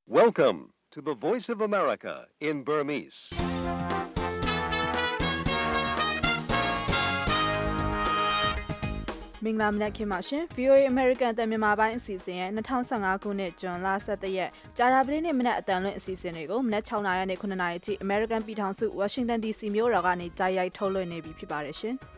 Welcome to the Voice of America in Burmese. ။မင်္ဂလာမနက်ခင်းပါရှင် VOA American တမြန်မာပိုင်းအစီအစဉ်ရဲ့2015ခုနှစ်ဇွန်လ17ရက်ကြာသပတေးနေ့မနက်အတန်လွင့်အစီအစဉ်တွေကိုမနက်6နာရီနဲ့9နာရီအထိ American ပြည်ထောင်စု Washington DC မြို့တော်ကနေတိုက်ရိုက်ထုတ်လွှင့်နေပြီဖြစ်ပါတယ်ရှင်။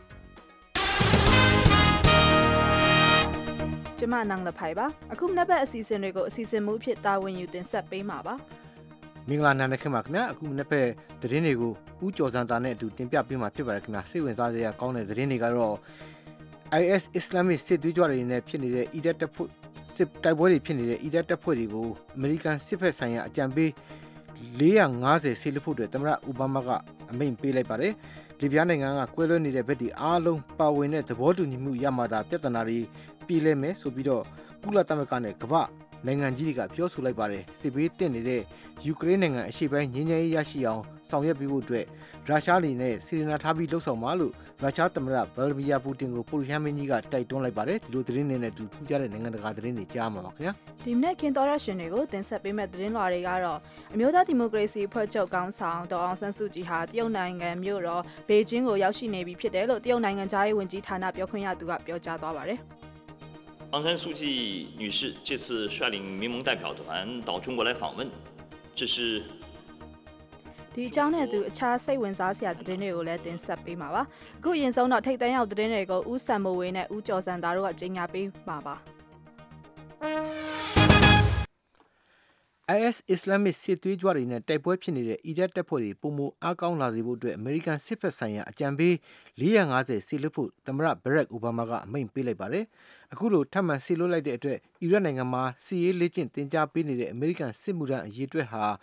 ကျမနန်းလဖိုင်ပါအခုမနက်ဘက်အစီအစဉ်တွေကိုအစီအစဉ်မှုဖြစ်တာဝန်ယူတင်ဆက်ပေးမှာပါမင်္ဂလာနံနက်ခင်းပါခင်ဗျာအခုမနက်ဘက်သတင်းတွေကိုဦးကျော်စံတာနဲ့အတူတင်ပြပေးမှာဖြစ်ပါတယ်ခင်ဗျာစိတ်ဝင်စားစရာကောင်းတဲ့သတင်းတွေကတော့ IS Islamic စစ်သွေးကြွတွေနဲ့ဖြစ်နေတဲ့ Iraq တပ်ဖွဲ့စစ်တိုက်ပွဲတွေဖြစ်နေတဲ့ Iraq တပ်ဖွဲ့တွေကို American စစ်ဖက်ဆိုင်ရာအကြံပေး450ဆေးလက်ဖို့အတွက်သမ္မတအိုဘားမားကအမိန့်ပေးလိုက်ပါတယ်လီဗျားနိုင်ငံကကွဲလွဲနေတဲ့ဘက်တွေအားလုံးပါဝင်တဲ့သဘောတူညီမှုရမှသာပြဿနာတွေပြည်လဲမယ်ဆိုပြီးတော့ကုလသမဂ္ဂနဲ့ကမ္ဘာနိုင်ငံကြီးတွေကပြောဆိုလိုက်ပါတယ်စစ်ဘေးတက်နေတဲ့ယူကရိန်းနိုင်ငံအရှေ့ပိုင်းငြိမ်းချမ်းရေးရရှိအောင်ဆောင်ရွက်ပေးဖို့အတွက်ရုရှားလေနဲ့စီရီနာထားပြီးလှုပ်ဆောင်ပါလို့ရုရှားသမ္မတဗလာဒီမီယာပူတင်ကိုပိုလီဟမ်မင်းကြီးကတိုက်တွန်းလိုက်ပါတယ်ဒီလိုသတင်းတွေနဲ့ထူးခြားတဲ့နိုင်ငံတကာသတင်းတွေကြားမှာပါခင်ဗျာဒီမနေ့ခင်တော်ရရှင်တွေကိုတင်ဆက်ပေးမဲ့သတင်းလွှာတွေကတော့အမျိုးသားဒီမိုကရေစီအဖွဲ့ချုပ်ကောင်းဆောင်ဒေါ်အောင်ဆန်းစုကြည်ဟာတရုတ်နိုင်ငံမြို့တော်ဘေကျင်းကိုရောက်ရှိနေပြီဖြစ်တယ်လို့တရုတ်နိုင်ငံသားရေးဝန်ကြီးဌာနပြောခွင့်ရသူကပြောကြားသွားပါတယ်昂山素季女士这次率领民盟代表团到中国来访问，这是ဒီအကြောင်းနဲ့သူအခြားစိတ်ဝင်စားစရာသတင်းတွေကိုလည်းတင်ဆက်ပေးမှာပါအခုရင်ဆုံးတော့ထိတ်တန့်ရောက်သတင်းတွေကိုဦးစံမိုးဝေနဲ့ဦးကျော်စံသားတို့ကကြေညာပေးပါပါ IS Islamic စစ်သွေးကြွတွေနဲ့တိုက်ပွဲဖြစ်နေတဲ့ Iraq တပ်ဖွဲ့တွေပုံမအားကောင်းလာစေဖို့အတွက် American စစ်ဖက်ဆိုင်ရာအကြံပေး450ဆေးလွှတ်ဖို့သမ္မတ Barack Obama ကအမိန့်ပေးလိုက်ပါတယ်။အခုလိုထပ်မံဆေးလွှတ်လိုက်တဲ့အတွက် Iraq နိုင်ငံမှာစစ်ရေးလေ့ကျင့်သင်ကြားပေးနေတဲ့ American စစ်မှုထမ်းအရေးအတွက်ဟာ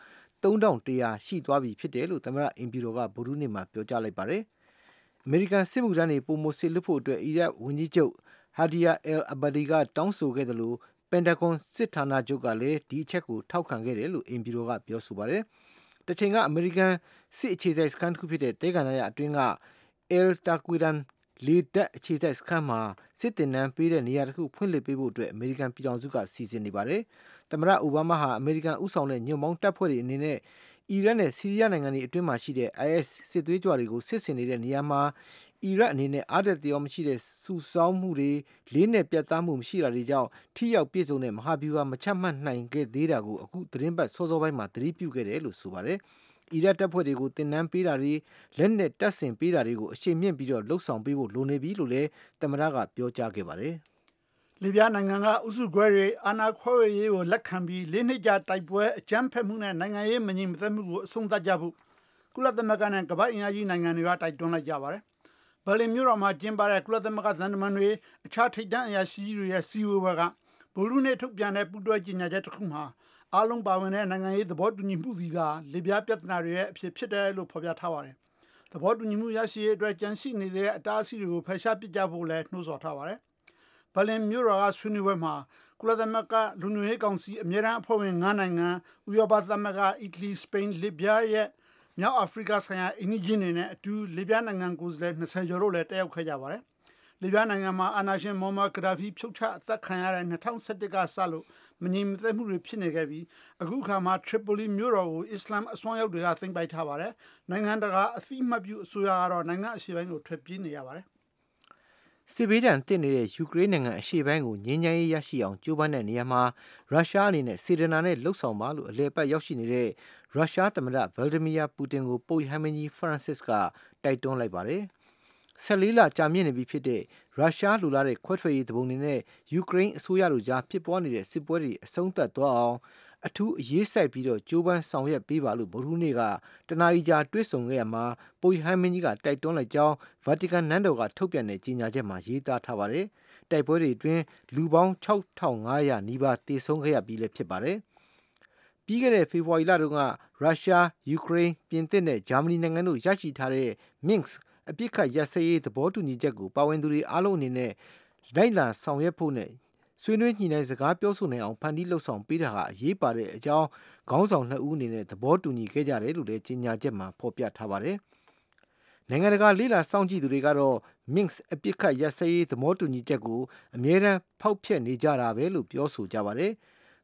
3100ရှိသွားပြီဖြစ်တယ်လို့သမ္မတအင်ပီရိုကဗုဒ္ဓဟူးနေ့မှာပြောကြားလိုက်ပါတယ်။ American စစ်မှုထမ်းတွေပုံမဆေးလွှတ်ဖို့အတွက် Iraq ဝန်ကြီးချုပ် Haider al-Abadi ကတောင်းဆိုခဲ့တယ်လို့ပန်တာဂွန်စစ်ဌာနချုပ်ကလည်းဒီအချက်ကိုထောက်ခံခဲ့တယ်လို့အင်ပီရိုကပြောဆိုပါတယ်။တချိန်ကအမေရိကန်စစ်အခြေစိုက်စခန်းတစ်ခုဖြစ်တဲ့တဲကန်ရအတွင်းက El Taquiran လေတပ်အခြေစိုက်စခန်းမှာစစ်တင်နန်းပေးတဲ့နေရာတစ်ခုဖွင့်လှစ်ပေးဖို့အတွက်အမေရိကန်ပြည်ထောင်စုကစီစဉ်နေပါတယ်။သမ္မတအိုဘားမားဟာအမေရိကန်ဥဆောင်တဲ့ညွန့်ပေါင်းတပ်ဖွဲ့တွေအနေနဲ့အီရတ်နဲ့ဆီးရီးယားနိုင်ငံတွေအတွင်းမှာရှိတဲ့ IS စစ်သွေးကြွတွေကိုစစ်ဆင်နေတဲ့နေရာမှာအီရတ်အနေနဲ့အားတက်တရားမရှိတဲ့စုဆောင်းမှုတွေလေးနဲ့ပြတ်သားမှုမရှိတာတွေကြောင့်ထိရောက်ပြည့်စုံတဲ့မဟာဗျူဟာမချမှတ်နိုင်ခဲ့သေးတာကိုအခုသတင်းပတ်စောစောပိုင်းမှာသတိပြုခဲ့တယ်လို့ဆိုပါတယ်။အီရတ်တပ်ဖွဲ့တွေကိုတင်နန်းပေးတာတွေလက်နက်တပ်ဆင်ပေးတာတွေကိုအရှိန်မြင့်ပြီးတော့လှုပ်ဆောင်ပေးဖို့လိုနေပြီလို့လည်းသမ္မတကပြောကြားခဲ့ပါတယ်။လီဗျားနိုင်ငံကဥစုခွဲတွေအာဏာခွဲဝေရေးကိုလက်ခံပြီး၄နှစ်ကြာတိုက်ပွဲအကြမ်းဖက်မှုနဲ့နိုင်ငံရေးမငြိမ်မသက်မှုကိုအဆုံးသတ်ကြဖို့ကုလသမဂ္ဂနဲ့ကမ္ဘာ့အင်အားကြီးနိုင်ငံတွေကတိုက်တွန်းလိုက်ကြပါတယ်။ဘာလင်မြို့တော်မှာကျင်းပတဲ့ကုလသမဂ္ဂသံတမန်တွေအခြားထိပ်တန်းအရာရှိကြီးတွေရဲ့စီဝေးပွဲကဗိုလ်လူနဲ့ထုတ်ပြန်တဲ့ပူးတွဲကြေညာချက်တစ်ခုမှာအားလုံးပါဝင်တဲ့နိုင်ငံရေးသဘောတူညီမှုစီကလီဗျားပြဿနာတွေရဲ့အဖြစ်ဖြစ်တယ်လို့ဖော်ပြထားပါတယ်။သဘောတူညီမှုရရှိရေးအတွက်ကြံရှိနေတဲ့အတားအဆီးတွေကိုဖယ်ရှားပစ်ကြဖို့လည်းနှိုးဆော်ထားပါတယ်။ဘာလင်မြို့တော်ကဆွေးနွေးပွဲမှာကုလသမဂ္ဂလူမျိုးရေးကောင်စီအမြဲတမ်းအဖွဲ့ဝင်9နိုင်ငံဥရောပသမဂ္ဂအီတလီစပိန်လီဗျားရဲ့မြောက်အာဖရိကဆိုင်ရာအင်ဂျင်တွေနဲ့အတူလီဗျားနိုင်ငံကိုယ်စားလှယ်20ကျော်တို့လည်းတက်ရောက်ခဲ့ကြပါတယ်။လီဗျားနိုင်ငံမှာအာဏာရှင်မိုမာဂဒါဖီဖြုတ်ချအသက်ခံရတဲ့2011ကစလို့မငြိမ်မသက်မှုတွေဖြစ်နေခဲ့ပြီးအခုခါမှာထရီပိုလီမြို့တော်ကိုအစ္စလာမ်အစွန်းရောက်တွေကသိမ်းပိုက်ထားပါတယ်။နိုင်ငံတကာအသိအမှတ်ပြုအစိုးရကတော့နိုင်ငံအရှေ့ပိုင်းကိုထွက်ပြေးနေရပါတယ်။စစ်ဘေးဒဏ်တင်နေတဲ့ယူကရိန်းနိုင်ငံအရှေ့ပိုင်းကိုငြိမ်းချမ်းရေးရရှိအောင်ကြိုးပမ်းတဲ့နေရာမှာရုရှားအနေနဲ့စီဒနာနဲ့လှုပ်ဆောင်ပါလို့အလဲပတ်ရောက်ရှိနေတဲ့ရုရှားသမ္မတဗလာဒီမီယာပူတင်ကိုပုပ်ဟမ်မင်းကြီးဖရန့်စစ်ကတိုက်တွန်းလိုက်ပါတယ်။14လကြာမြင့်နေပြီဖြစ်တဲ့ရုရှားလူလာတဲ့ခွဲထွက်ရေးတပုံတွေနဲ့ယူကရိန်းအစိုးရတို့ကြားဖြစ်ပွားနေတဲ့စစ်ပွဲတွေအဆုံးသတ်သွားအောင်အထူးအရေးစိုက်ပြီးတော့ကြိုးပမ်းဆောင်ရွက်ပေးပါလို့ဗုဒ္ဓဟူးနေ့ကတနာရီကြာတွေ့ဆုံခဲ့ရမှာပုပ်ဟမ်မင်းကြီးကတိုက်တွန်းလိုက်ကြောင်းဗာတီကန်နန်းတော်ကထုတ်ပြန်တဲ့ကြေညာချက်မှာရေးသားထားပါတယ်။တိုက်ပွဲတွေအတွင်းလူပေါင်း6500နီးပါးသေဆုံးခဲ့ရပြီးလည်းဖြစ်ပါတယ်။ပြီးခဲ့တဲ့ဖေဖော်ဝါရီလတုန်းကရုရှားယူကရိန်းပြင်သစ်နဲ့ဂျာမနီနိုင်ငံတို့ရရှိထားတဲ့ Minsk အပြစ်ခတ်ရပ်စဲရေးသဘောတူညီချက်ကိုပါဝင်သူတွေအားလုံးအနေနဲ့လိုက်လံဆောင်ရွက်ဖို့နဲ့ဆွေးနွေးညှိနှိုင်းစကားပြောဆိုနိုင်အောင်ဖန်တီးလှုပ်ဆောင်ပေးတာဟာအရေးပါတဲ့အကြောင်းခေါင်းဆောင်2ဦးအနေနဲ့သဘောတူညီခဲ့ကြတယ်လို့လည်းကြေညာချက်မှာဖော်ပြထားပါတယ်။နိုင်ငံတကာလေးလာစောင့်ကြည့်သူတွေကတော့ Minsk အပြစ်ခတ်ရပ်စဲရေးသဘောတူညီချက်ကိုအမြဲတမ်းဖောက်ဖျက်နေကြတာပဲလို့ပြောဆိုကြပါတယ်။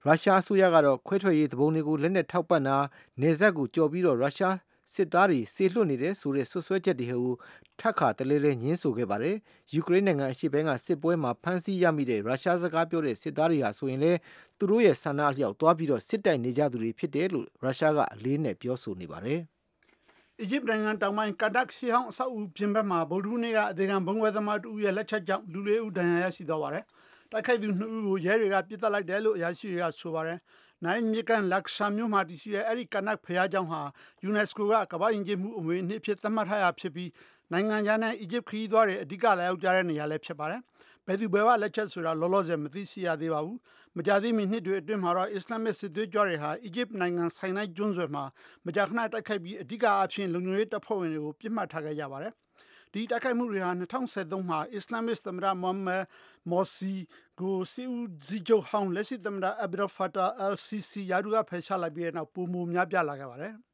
ရုရှားအစိုးရကတော့ခွဲထွက်ရေးသဘုံတွေကိုလက်နက်ထောက်ပံ့တာနေဆက်ကိုကြော်ပြီးတော့ရုရှားစစ်သားတွေဆေလွှတ်နေတဲ့ဆိုတဲ့ဆွဆွဲချက်တွေကိုထပ်ခါတလဲလဲညှင်းဆိုခဲ့ပါတယ်။ယူကရိန်းနိုင်ငံအရှေ့ဘက်ကစစ်ပွဲမှာဖမ်းဆီးရမိတဲ့ရုရှားစကားပြောတဲ့စစ်သားတွေဟာဆိုရင်လေသူတို့ရဲ့ဆန္ဒအလျောက်သွားပြီးတော့စစ်တိုက်နေကြသူတွေဖြစ်တယ်လို့ရုရှားကအလေးနဲ့ပြောဆိုနေပါတယ်။ အီဂျစ်နိုင်ငံတောင်ပိုင်းကာဒက်ရှီဟောင်းအဆောက်အဦပြင်ဘက်မှာဗုဒ္ဓဟူးနေ့ကအသေးခံဘုံဝဲသမားတူရဲ့လက်ချက်ကြောင့်လူ၄ဦးဒဏ်ရာရရှိသွားပါတယ်။တိုက်ခိုက်သူ2ဦးကိုရဲတွေကပြစ်တက်လိုက်တယ်လို့အရာရှိတွေကဆိုပါတယ်။နိုင်မြေကန်လက်ဆာမြို့မှာတည်ရှိတဲ့အဲ့ဒီကာနက်ဖျားကျောင်းဟာ UNESCO ကကမ္ဘာ့ယဉ်ကျေးမှုအမွေအနှစ်ဖြစ်သတ်မှတ်ထားရဖြစ်ပြီးနိုင်ငံခြားနဲ့အီဂျစ်ခရီးသွားတွေအဓိကလာရောက်ကြတဲ့နေရာလည်းဖြစ်ပါတယ်။ဘယ်သူဘယ်ဝလက်ချက်ဆိုတာလောလောဆယ်မသိရှိရသေးပါဘူး။မကြာသေးမီနှစ်တွေအတွင်းမှာတော့အစ္စလာမစ်စစ်သွေးကြွတွေဟာအီဂျစ်နိုင်ငံဆိုင်နိုက်ကျွန်းဆွယ်မှာမကြာခဏတိုက်ခိုက်ပြီးအဓိကအဖြစ်လုံခြုံရေးတပ်ဖွဲ့ဝင်တွေကိုပြစ်မှတ်ထားခဲ့ကြပါတယ်။ဒီတိုက်ခိုက်မှုတွေဟာ2013မှာအစ္စလာမစ်သမ္မတမိုဟမ်မက်မော်စီကိုစီဦးဇီဂျိုဟောင်းလက်ရှိသမ္မတအဘဒ်ဖာတာအယ်လ်စီစီယာဒူကဖယ်ရှားလိုက်ပြီးတဲ့နောက်ပုံမများပြလာခဲ့ပါတယ်။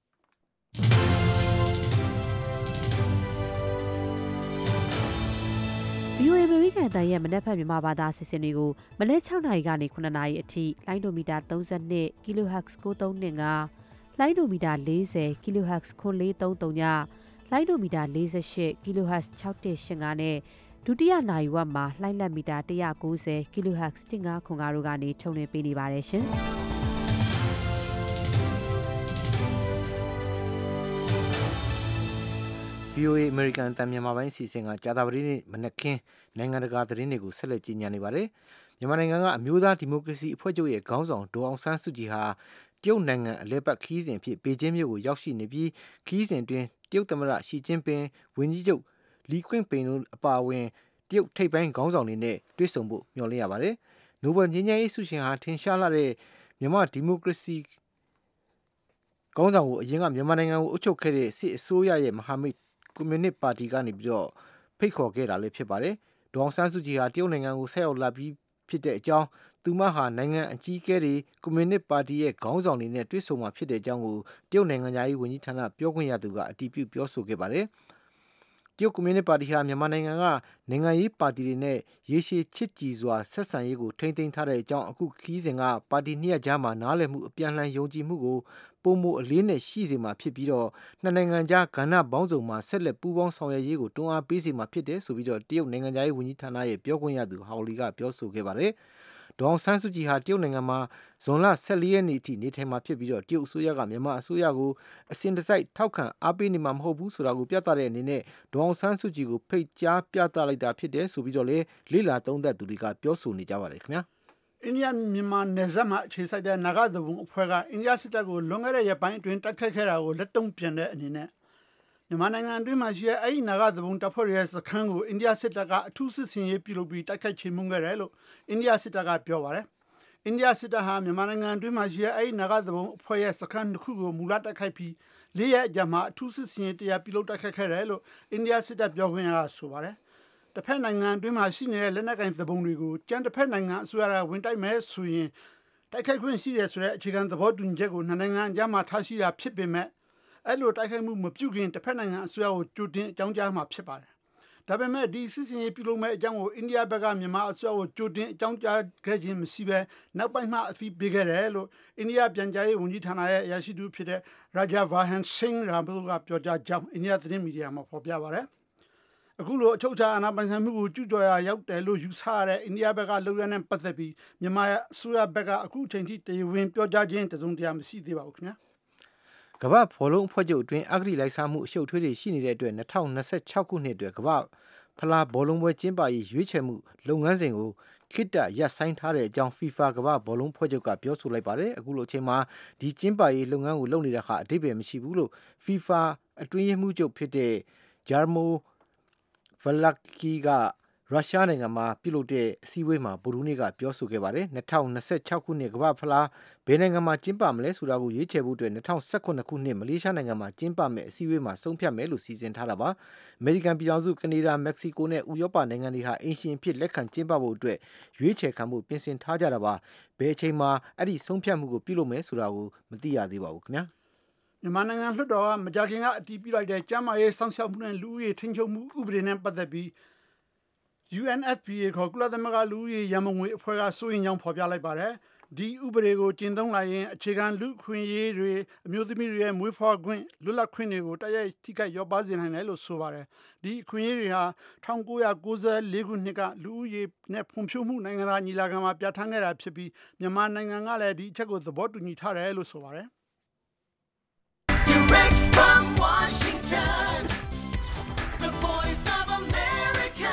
VOA အမေရိကန်တန်ရဲ့မနက်ဖြန်မြန်မာဘာသာအစီအစဉ်တွေကိုမနက်6နာရီကနေ9နာရီအထိလိုင်းဒိုမီတာ32 kHz 9325လိုင်းဒိုမီတာ40 kHz 9433ညလိုင်းဒိုမီတာ48 kHz 6185နဲ့ဒုတိယနာရီဝက်မှာလိုင်းလက်မီတာ190 kHz 1505တို့ကနေထုတ်လွှင့်ပေးနေပါတယ်ရှင်။ VOA အမေရိကန်တန်မြန်မာပိုင်းအစီအစဉ်ကကြာသပတေးနေ့မနက်ခင်းနိုင်ငံတကာသတင်းတွေကိုဆက်လက်ကြီးညာနေပါတယ်။မြန်မာနိုင်ငံကအမျိုးသားဒီမိုကရေစီအဖွဲ့ချုပ်ရဲ့ခေါင်းဆောင်ဒေါ်အောင်ဆန်းစုကြည်ဟာတရုတ်နိုင်ငံအလဲပတ်ခီးစဉ်ဖြစ်ပေကျင်းမြို့ကိုရောက်ရှိနေပြီးခီးစဉ်တွင်တရုတ်သမ္မတရှီကျင်းပင်ဝန်ကြီးချုပ်လီခွင့်ပိန်တို့အပါအဝင်တရုတ်ထိပ်ပိုင်းခေါင်းဆောင်တွေနဲ့တွေ့ဆုံဖို့မျှော်လင့်ရပါတယ်။နိုဘယ်ငြိမ်းချမ်းရေးဆုရှင်ဟာထင်ရှားလာတဲ့မြန်မာဒီမိုကရေစီခေါင်းဆောင်ကိုအရင်ကမြန်မာနိုင်ငံကိုအုပ်ချုပ်ခဲ့တဲ့စစ်အစိုးရရဲ့မဟာမိတ်ကွန်မြူနစ်ပါတီကနေပြီးတော့ဖိတ်ခေါ်ခဲ့တာလည်းဖြစ်ပါတယ်။ဒေါအောင်ဆန်းစုကြည်ဟာတရုတ်နိုင်ငံကိုဆက်ရောက်လာပြီးဖြစ်တဲ့အကြောင်းသူမဟာနိုင်ငံအကြီးအကဲတွေကွန်မြူနစ်ပါတီရဲ့ခေါင်းဆောင်တွေနဲ့တွေ့ဆုံမှာဖြစ်တဲ့အကြောင်းကိုတရုတ်နိုင်ငံသားရေးဝန်ကြီးဌာနပြောခွင့်ရသူကအတည်ပြုပြောဆိုခဲ့ပါတယ်။တရုတ်ကွန်မြူနစ်ပါတီဟာမြန်မာနိုင်ငံကနိုင်ငံရေးပါတီတွေနဲ့ရေရှည်ချစ်ကြည်စွာဆက်ဆံရေးကိုထိန်းသိမ်းထားတဲ့အကြောင်းအခုခီးစဉ်ကပါတီနှစ်ရပ်ကြားမှာနားလည်မှုအပြန်အလှန်ယုံကြည်မှုကိုပုံမအလေးနဲ့ရှိစေမှာဖြစ်ပြီးတော့နှစ်နိုင်ငံကြားကဏ္ဍပေါင်းစုံမှာဆက်လက်ပူးပေါင်းဆောင်ရွက်ရေးကိုတွန်းအားပေးစေမှာဖြစ်တယ်ဆိုပြီးတော့တရုတ်နိုင်ငံသားရေးဝန်ကြီးဌာနရဲ့ပြောခွင့်ရသူဟောင်လီကပြောဆိုခဲ့ပါတယ်။ဒေါအောင်ဆန်းစုကြည်ဟာတရုတ်နိုင်ငံမှာဇွန်လ14ရက်နေ့အထိနေထိုင်မှာဖြစ်ပြီးတော့တရုတ်အစိုးရကမြန်မာအစိုးရကိုအစဉ်တစိုက်ထောက်ခံအားပေးနေမှာမဟုတ်ဘူးဆိုတာကိုပြသတဲ့အနေနဲ့ဒေါအောင်ဆန်းစုကြည်ကိုဖိတ်ကြားပြသလိုက်တာဖြစ်တယ်ဆိုပြီးတော့လေလိလာသုံးသပ်သူတွေကပြောဆိုနေကြပါတယ်ခင်ဗျာ။အိန္ဒိယမြန်မာနယ်စပ်မှာအခြေစိုက်တဲ့နာဂသဘုံအဖွဲ့ကအိန္ဒိယစစ်တပ်ကိုလွန်ခဲ့တဲ့ရက်ပိုင်းအတွင်းတိုက်ခိုက်ခဲ့တာကိုလက်တုံ့ပြန်တဲ့အနေနဲ့မြန်မာနိုင်ငံအတွင်းမှာရှိတဲ့အဲ့ဒီနာဂသဘုံတပ်ဖွဲ့ရဲ့စခန်းကိုအိန္ဒိယစစ်တပ်ကအထူးစစ်ဆင်ရေးပြုလုပ်ပြီးတိုက်ခိုက်ချေမှုန်းခဲ့တယ်လို့အိန္ဒိယစစ်တပ်ကပြောပါတယ်။အိန္ဒိယစစ်တပ်ဟာမြန်မာနိုင်ငံအတွင်းမှာရှိတဲ့အဲ့ဒီနာဂသဘုံအဖွဲ့ရဲ့စခန်းတစ်ခုကိုမူလတိုက်ခိုက်ပြီး၄ရက်အကြာမှာအထူးစစ်ဆင်ရေးတရားပြုလုပ်တိုက်ခိုက်ခဲ့တယ်လို့အိန္ဒိယစစ်တပ်ပြောခွင့်ရကဆိုပါတယ်။တစ်ဖက်နိုင်ငံအတွင်းမှာရှိနေတဲ့လက်နက်ကင်သဘုံတွေကိုကြမ်းတစ်ဖက်နိုင်ငံအစိုးရကဝင်တိုက်မဲ့ဆိုရင်တိုက်ခိုက်ခွင့်ရှိတယ်ဆိုတဲ့အခြေခံသဘောတူညီချက်ကိုနိုင်ငံအကြားမှာထားရှိတာဖြစ်ပေမဲ့အဲ့လိုတိုက်ခိုက်မှုမပြုခင်တစ်ဖက်နိုင်ငံအစိုးရကိုကြိုတင်အကြောင်းကြားမှာဖြစ်ပါတယ်။ဒါပေမဲ့ဒီစစ်စင်ရေးပြုလုပ်မဲ့အကြောင်းကိုအိန္ဒိယဘက်ကမြန်မာအစိုးရကိုကြိုတင်အကြောင်းကြားခဲ့ခြင်းမရှိဘဲနောက်ပိုင်းမှအသိပေးခဲ့တယ်လို့အိန္ဒိယပြန်ကြားရေးဝန်ကြီးဌာနရဲ့အရာရှိတူဖြစ်တဲ့ Raja Vahan Singh Rabil ကပြောကြားကြောင်းအိန္ဒိယသတင်းမီဒီယာမှာဖော်ပြပါတယ်။အခုလိုအချုပ်အခြာအာဏာပိုင်ဆိုင်မှုကိုကျူးကျော်ရာရောက်တယ်လို့ယူဆရတဲ့အိန္ဒိယဘက်ကလုပ်ရတဲ့ပတ်သက်ပြီးမြန်မာအစိုးရဘက်ကအခုအချိန်ထိတရားဝင်ပြောကြားခြင်းတစုံတရာမရှိသေးပါဘူးခင်ဗျာ။ကမ္ဘာဘောလုံးအဖွဲ့ချုပ်အတွင်းအဂတိလိုက်စားမှုအရှုပ်ထွေးတွေရှိနေတဲ့အတွက်2026ခုနှစ်အတွက်ကမ္ဘာဖလားဘောလုံးပွဲကျင်းပရေးရွေးချယ်မှုလုပ်ငန်းစဉ်ကိုခိတ္တရပ်ဆိုင်းထားတဲ့အကြောင်း FIFA ကမ္ဘာဘောလုံးဖွဲ့ချုပ်ကပြောဆိုလိုက်ပါတယ်အခုလိုအချိန်မှာဒီကျင်းပရေးလုပ်ငန်းကိုလုပ်နေတာဟာအဓိပ္ပာယ်မရှိဘူးလို့ FIFA အတွင်းရေးမှူးချုပ်ဖြစ်တဲ့ Jarmo Vlahki ကရုရှားနိုင်ငံမှာပြုလုပ်တဲ့အစည်းအဝေးမှာဗုဒ္ဓဟူးနေ့ကပြောဆိုခဲ့ပါတယ်2026ခုနှစ်ကမ္ဘာဖလားဘယ်နိုင်ငံမှာကျင်းပမလဲဆိုတာကိုရွေးချယ်ဖို့အတွက်2018ခုနှစ်မလေးရှားနိုင်ငံမှာကျင်းပမယ်အစည်းအဝေးမှာဆုံးဖြတ်မယ်လို့စီစဉ်ထားတာပါအမေရိကန်ပြည်ထောင်စုကနေဒါမက္ကဆီကိုနဲ့ဥရောပနိုင်ငံတွေဟာအင်ရှင်အဖြစ်လက်ခံကျင်းပဖို့အတွက်ရွေးချယ်ခံဖို့ပြင်ဆင်ထားကြတာပါဘယ်အချိန်မှာအဲ့ဒီဆုံးဖြတ်မှုကိုပြုလုပ်မယ်ဆိုတာကိုမသိရသေးပါဘူးခင်ဗျာမြန်မာနိုင်ငံလွှတ်တော်ကမကြာခင်ကအတည်ပြုလိုက်တဲ့ကျန်းမာရေးစောင့်ရှောက်မှုနဲ့လူဦးရေထိန်းချုပ်မှုဥပဒေနဲ့ပတ်သက်ပြီး UNFPA ခေါ်ကုလသမဂ္ဂလူဦးရေရန်ပုံငွေအဖွဲ့ကစိုးရိမ်ကြောင်းဖော်ပြလိုက်ပါတယ်ဒီဥပဒေကိုကျင့်သုံးလိုက်ရင်အခြေခံလူခွင့်ရေးတွေအမျိုးသမီးတွေရဲ့မွေးဖွားခွင့်လွတ်လပ်ခွင့်တွေကိုတိုက်ရိုက်ထိခိုက်ရောပါစေနိုင်တယ်လို့ဆိုပါတယ်ဒီအခွင့်အရေးတွေဟာ1994ခုနှစ်ကလူဦးရေနဲ့ဖွံ့ဖြိုးမှုနိုင်ငံသားညီလာခံမှာပြဋ္ဌာန်းခဲ့တာဖြစ်ပြီးမြန်မာနိုင်ငံကလည်းဒီအချက်ကိုသဘောတူညီထားတယ်လို့ဆိုပါတယ် Direct from Washington, the voice of America,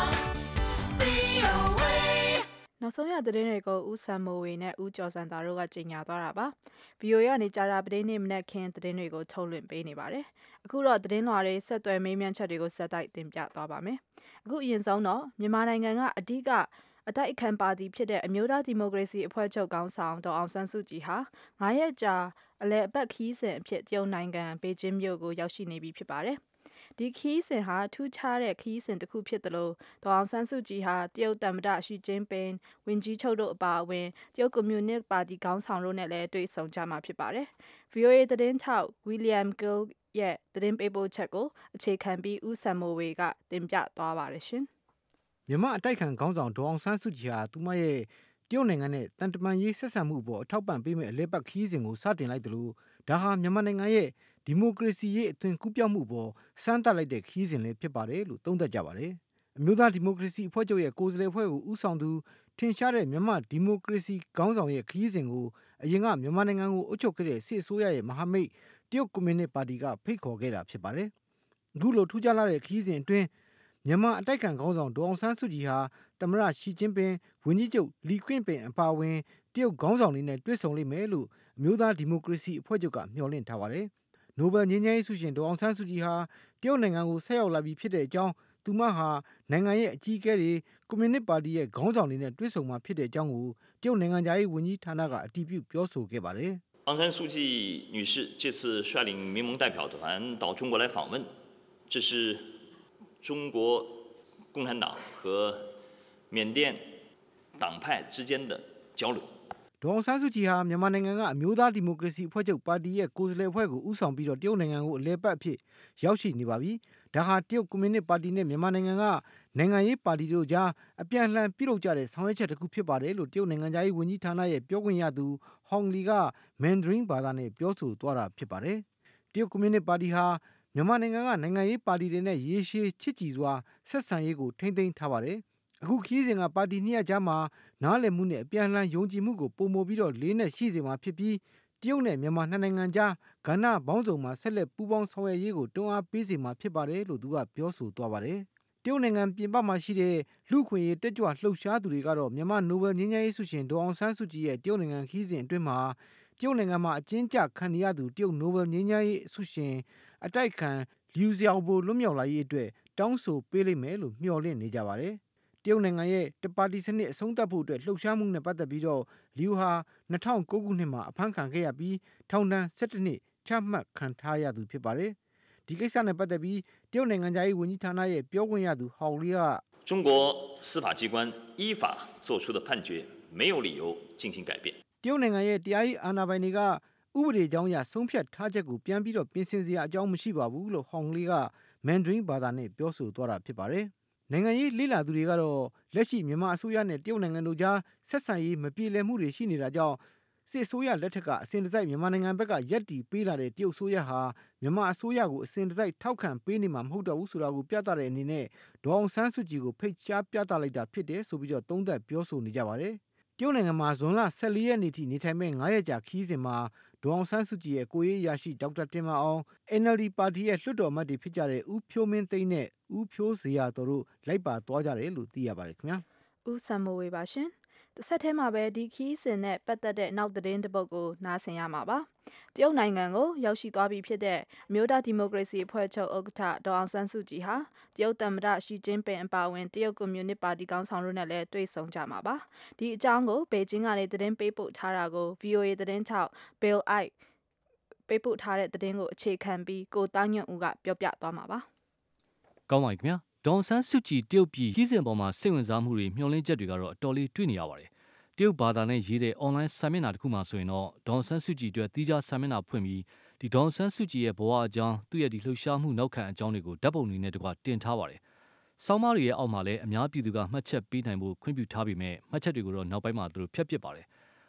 VOA. နောက်ဆုံးရသတင်းတွေကိုဦးစံမိုးဝေနဲ့ဦးကျော်စံသာတို့ကကြေညာသွားတာပါ VOA ကနေကြာတာပတင်းနေ့မနက်ခင်းသတင်းတွေကိုထုတ်လွှင့်ပေးနေပါတယ်အခုတော့သတင်းလွှာတွေဆက်သွယ်မေးမြန်းချက်တွေကိုဆက်တိုက်တင်ပြသွားပါမယ်အခုအရင်ဆုံးတော့မြန်မာနိုင်ငံကအဓိကအတိုက်အခံပါတီဖြစ်တဲ့အမျိုးသားဒီမိုကရေစီအဖွဲ့ချုပ်ခေါင်းဆောင်ဒေါ်အောင်ဆန်းစုကြည်ဟာ9ရက်ကြာအလဲအပတ်ခီးစဉ်အဖြစ်တရုတ်နိုင်ငံဘေကျင်းမြို့ကိုရောက်ရှိနေပြီဖြစ်ပါတယ်ဒီခီးစဉ်ဟာထူးခြားတဲ့ခီးစဉ်တစ်ခုဖြစ်တယ်လို့ဒေါ်အောင်ဆန်းစုကြည်ဟာတရုတ်သမ္မတရှီကျင်းပင်ဝန်ကြီးချုပ်တို့အပါအဝင်တရုတ်ကွန်မြူနစ်ပါတီခေါင်းဆောင်တို့နဲ့လည်းတွေ့ဆုံကြမှာဖြစ်ပါတယ်။ VOA သတင်းထောက် William Gill ရဲ့သတင်းပေးပို့ချက်ကိုအခြေခံပြီးဦးစံမိုးဝေကတင်ပြသွားပါတယ်ရှင်။မြန်မာအတိုက်ခံခေါင်းဆောင်ဒေါ်အောင်ဆန်းစုကြည်ဟာသူမရဲ့တရုတ်နိုင်ငံနဲ့တန်တမန်ရေးဆက်ဆံမှုအပေါ်အထောက်ပံ့ပေးမဲ့အလဲပတ်ခီးစဉ်ကိုစတင်လိုက်တယ်လို့ဒါဟာမြန်မာနိုင်ငံရဲ့ဒီမိုကရေစီရေးအသွင်ကူးပြောင်းမှုပေါ်စမ်းသပ်လိုက်တဲ့ခီးစဉ်လေးဖြစ်ပါတယ်လို့သုံးသပ်ကြပါတယ်။အမျိုးသားဒီမိုကရေစီအဖွဲ့ချုပ်ရဲ့ကိုယ်စားလှယ်အဖွဲ့ကိုဦးဆောင်သူထင်ရှားတဲ့မြန်မာဒီမိုကရေစီခေါင်းဆောင်ရဲ့ခီးစဉ်ကိုအရင်ကမြန်မာနိုင်ငံကိုအုပ်ချုပ်ခဲ့တဲ့စစ်အစိုးရရဲ့မဟာမိတ်တရုတ်ကွန်မြူနစ်ပါတီကဖိတ်ခေါ်ခဲ့တာဖြစ်ပါတယ်။အခုလိုထူးခြားလာတဲ့ခီးစဉ်အတွင်းမြန်မာအတိုက်ခံခေါင်းဆောင်ဒေါ်အောင်ဆန်းစုကြည်ဟာသမ္မတရှီကျင်းပင်ဝန်ကြီးချုပ်လီခွင့်ပင်အပါအဝင်တရုတ်ခေါင်းဆောင်တွေနဲ့တွေ့ဆုံလိမ့်မယ်လို့အမျိုးသားဒီမိုကရေစီအဖွဲ့ချုပ်ကမျှော်လင့်ထားပါတယ်။နိုဘယ်ငြိမ်းချမ်းရေးဆုရှင်ဒေါ်အောင်ဆန်းစုကြည်ဟာတရုတ်နိုင်ငံကိုဆက်ရောက်လာပြီဖြစ်တဲ့အကြောင်းသူမဟာနိုင်ငံရဲ့အကြီးအကဲတွေကွန်မြူနစ်ပါတီရဲ့ခေါင်းဆောင်တွေနဲ့တွေ့ဆုံမှာဖြစ်တဲ့အကြောင်းကိုတရုတ်နိုင်ငံသားရေးဝန်ကြီးဌာနကအတည်ပြုပြောဆိုခဲ့ပါတယ်။အောင်ဆန်းစုကြည်女士这次率领民盟代表团到中国来访问，这是中国共产党和缅甸党派之间的交流。 ဒေါ်အောင်ဆန်းစုကြည်ဟာမြန်မာနိုင်ငံကအမျိုးသားဒီမိုကရေစီအဖွဲ့ချုပ်ပါတီရဲ့ကိုယ်စားလှယ်အဖွဲ့ကိုဦးဆောင်ပြီးတော့တရုတ်နိုင်ငံကိုအလဲပတ်အဖြစ်ရောက်ရှိနေပါပြီ။ဒါဟာတရုတ်ကွန်မြူနစ်ပါတီနဲ့မြန်မာနိုင်ငံကနိုင်ငံရေးပါတီတို့ကြားအပြန်အလှန်ပြုလုပ်ကြတဲ့ဆောင်ရွက်ချက်တစ်ခုဖြစ်ပါတယ်လို့တရုတ်နိုင်ငံသားရေးဝန်ကြီးဌာနရဲ့ပြောခွင့်ရသူဟောင်လီကမန်ဒရင်းဘာသာနဲ့ပြောဆိုသွားတာဖြစ်ပါတယ်။တရုတ်ကွန်မြူနစ်ပါတီဟာမြန်မာနိုင်ငံကနိုင်ငံရေးပါတီတွေနဲ့ရေရှည်ချစ်ကြည်စွာဆက်ဆံရေးကိုထိန်းသိမ်းထားပါတယ်။အခုခီးစဉ်ကပါတီနှစ်ရပ်ကြားမှာနားလည်မှုနဲ့အပြန်အလှန်ယုံကြည်မှုကိုပုံမပြီးတော့လေးနဲ့ရှိစေမှာဖြစ်ပြီးတရုတ်နဲ့မြန်မာနှစ်နိုင်ငံကြားကဏ္ဍပေါင်းစုံမှာဆက်လက်ပူးပေါင်းဆောင်ရွက်ရေးကိုတွန်းအားပေးစေမှာဖြစ်ပါတယ်လို့သူကပြောဆိုသွားပါတယ်။တရုတ်နိုင်ငံပြင်ပမှာရှိတဲ့လူခွင့်ရေးတက်ကြွလှုပ်ရှားသူတွေကတော့မြန်မာနိုဘယ်ငြိမ်းချမ်းရေးဆုရှင်ဒေါ်အောင်ဆန်းစုကြည်ရဲ့တရုတ်နိုင်ငံခီးစဉ်အတွင်းမှာတရုတ်နိုင်ငံမှာအကျဉ်းချခံနေရသူတရုတ်နိုဘယ်ငြိမ်းချမ်းရေးဆုရှင်အတိုက်ခံလျူဇျော်ဘိုလွတ်မြောက်လာရေးအတွက်တောင်းဆိုပေးလိမ့်မယ်လို့မျှော်လင့်နေကြပါတယ်။တရုတ်နိုင်ငံရဲ့တပါတီစနစ်အဆုံးသတ်ဖို့အတွက်လှုပ်ရှားမှုနဲ့ပတ်သက်ပြီးတော့လျူဟာ2009ခုနှစ်မှာအဖမ်းခံခဲ့ရပြီးထောင်ဒဏ်17နှစ်ချမှတ်ခံထားရသူဖြစ်ပါတယ်။ဒီကိစ္စနဲ့ပတ်သက်ပြီးတရုတ်နိုင်ငံသားရေးဝန်ကြီးဌာနရဲ့ပြောခွင့်ရသူဟောင်လီက中国司法机关依法作出的判决没有理由进行改变。 တရုတ်နိုင်ငံရဲ့တရားရေးအာဏာပိုင်တွေကဥပဒေကြောင်းအရဆုံးဖြတ်ထားချက်ကိုပြန်ပြီးတော့ပြင်ဆင်စရာအကြောင်းမရှိပါဘူးလို့ဟောင်လီကမန်ဒရင်းဘာသာနဲ့ပြောဆိုသွားတာဖြစ်ပါတယ်။နိုင်ငံရေးလေ့လာသူတွေကတော့လက်ရှိမြန်မာအစိုးရနဲ့တရုတ်နိုင်ငံတို့ကြားဆက်ဆံရေးမပြေလည်မှုတွေရှိနေတာကြောင့်စစ်အစိုးရလက်ထက်ကအစဉ်တစိုက်မြန်မာနိုင်ငံဘက်ကရက်တီပေးလာတဲ့တရုတ်အစိုးရဟာမြန်မာအစိုးရကိုအစဉ်တစိုက်ထောက်ခံပေးနေမှာမဟုတ်တော့ဘူးဆိုတာကိုပြသတဲ့အနေနဲ့ဒေါ်အောင်ဆန်းစုကြည်ကိုဖိတ်ကြားပြသလိုက်တာဖြစ်တယ်ဆိုပြီးတော့သုံးသပ်ပြောဆိုနေကြပါတယ်။တရုတ်နိုင်ငံမှာဇွန်လ14ရက်နေ့ထိနေထိုင်မဲ့9ရက်ကြာခီးစဉ်မှာဒေါ်အောင်ဆန်းစုကြည်ရဲ့ကိုရေးရရှိဒေါက်တာတင်မအောင် NLD ပါတီရဲ့လွှတ်တော်အမတ်တွေဖြစ်ကြတဲ့ဦးဖြိုးမင်းသိန်းနဲ့ဦးဖြိုးဇေယျတော်တို့လိုက်ပါသွားကြတယ်လို့သိရပါတယ်ခင်ဗျာ။ဦးစံမိုးဝေပါရှင်။တစ်ဆက်တည်းမှာပဲဒီခီးစဉ်နဲ့ပတ်သက်တဲ့နောက်သတင်းတစ်ပုဒ်ကိုနားဆင်ရမှာပါ။တရုတ်နိုင်ငံကိုရောက်ရှိသွားပြီဖြစ်တဲ့အမျိုးသားဒီမိုကရေစီအဖွဲ့ချုပ်ဥက္ကဋ္ဌဒေါ်အောင်ဆန်းစုကြည်ဟာတရုတ်သမ္မတရှီကျင်းပင်အပါအဝင်တရုတ်ကွန်မြူနစ်ပါတီခေါင်းဆောင်တို့နဲ့လည်းတွေ့ဆုံကြမှာပါ။ဒီအကြောင်းကိုဘေကျင်းကလည်းသတင်းပေးပို့ထားတာကို VOA သတင်းထောက် Bill Ike ပေးပို့ထားတဲ့သတင်းကိုအခြေခံပြီးကိုတောင်းညွန့်ဦးကပြောပြသွားမှာပါ။ကောင်းပါပြီခင်ဗျာ။ဒေါ်အောင်ဆန်းစုကြည်တရုတ်ပြည်ခီးစဉ်ပေါ်မှာစိတ်ဝင်စားမှုတွေမျှော်လင့်ချက်တွေကတော့အတော်လေးတွေ့နေရပါတယ်။တရုတ်ဘာသာနဲ့ရေးတဲ့ online စာမျက်နှာတစ်ခုမှဆိုရင်တော့ဒေါ်အောင်ဆန်းစုကြည်အတွက်သီးခြားစာမျက်နှာဖွင့်ပြီးဒီဒေါ်အောင်ဆန်းစုကြည်ရဲ့ဘဝအကြောင်းသူ့ရဲ့ဒီလှုပ်ရှားမှုနောက်ခံအကြောင်းတွေကိုဓာတ်ပုံတွေနဲ့တကွတင်ထားပါတယ်။ဆောင်းပါးတွေရဲ့အောက်မှာလည်းအများပြည်သူကမှတ်ချက်ပေးနိုင်ဖို့ခွင့်ပြုထားပေမဲ့မှတ်ချက်တွေကိုတော့နောက်ပိုင်းမှာသူတို့ဖျက်ပစ်ပါတယ်။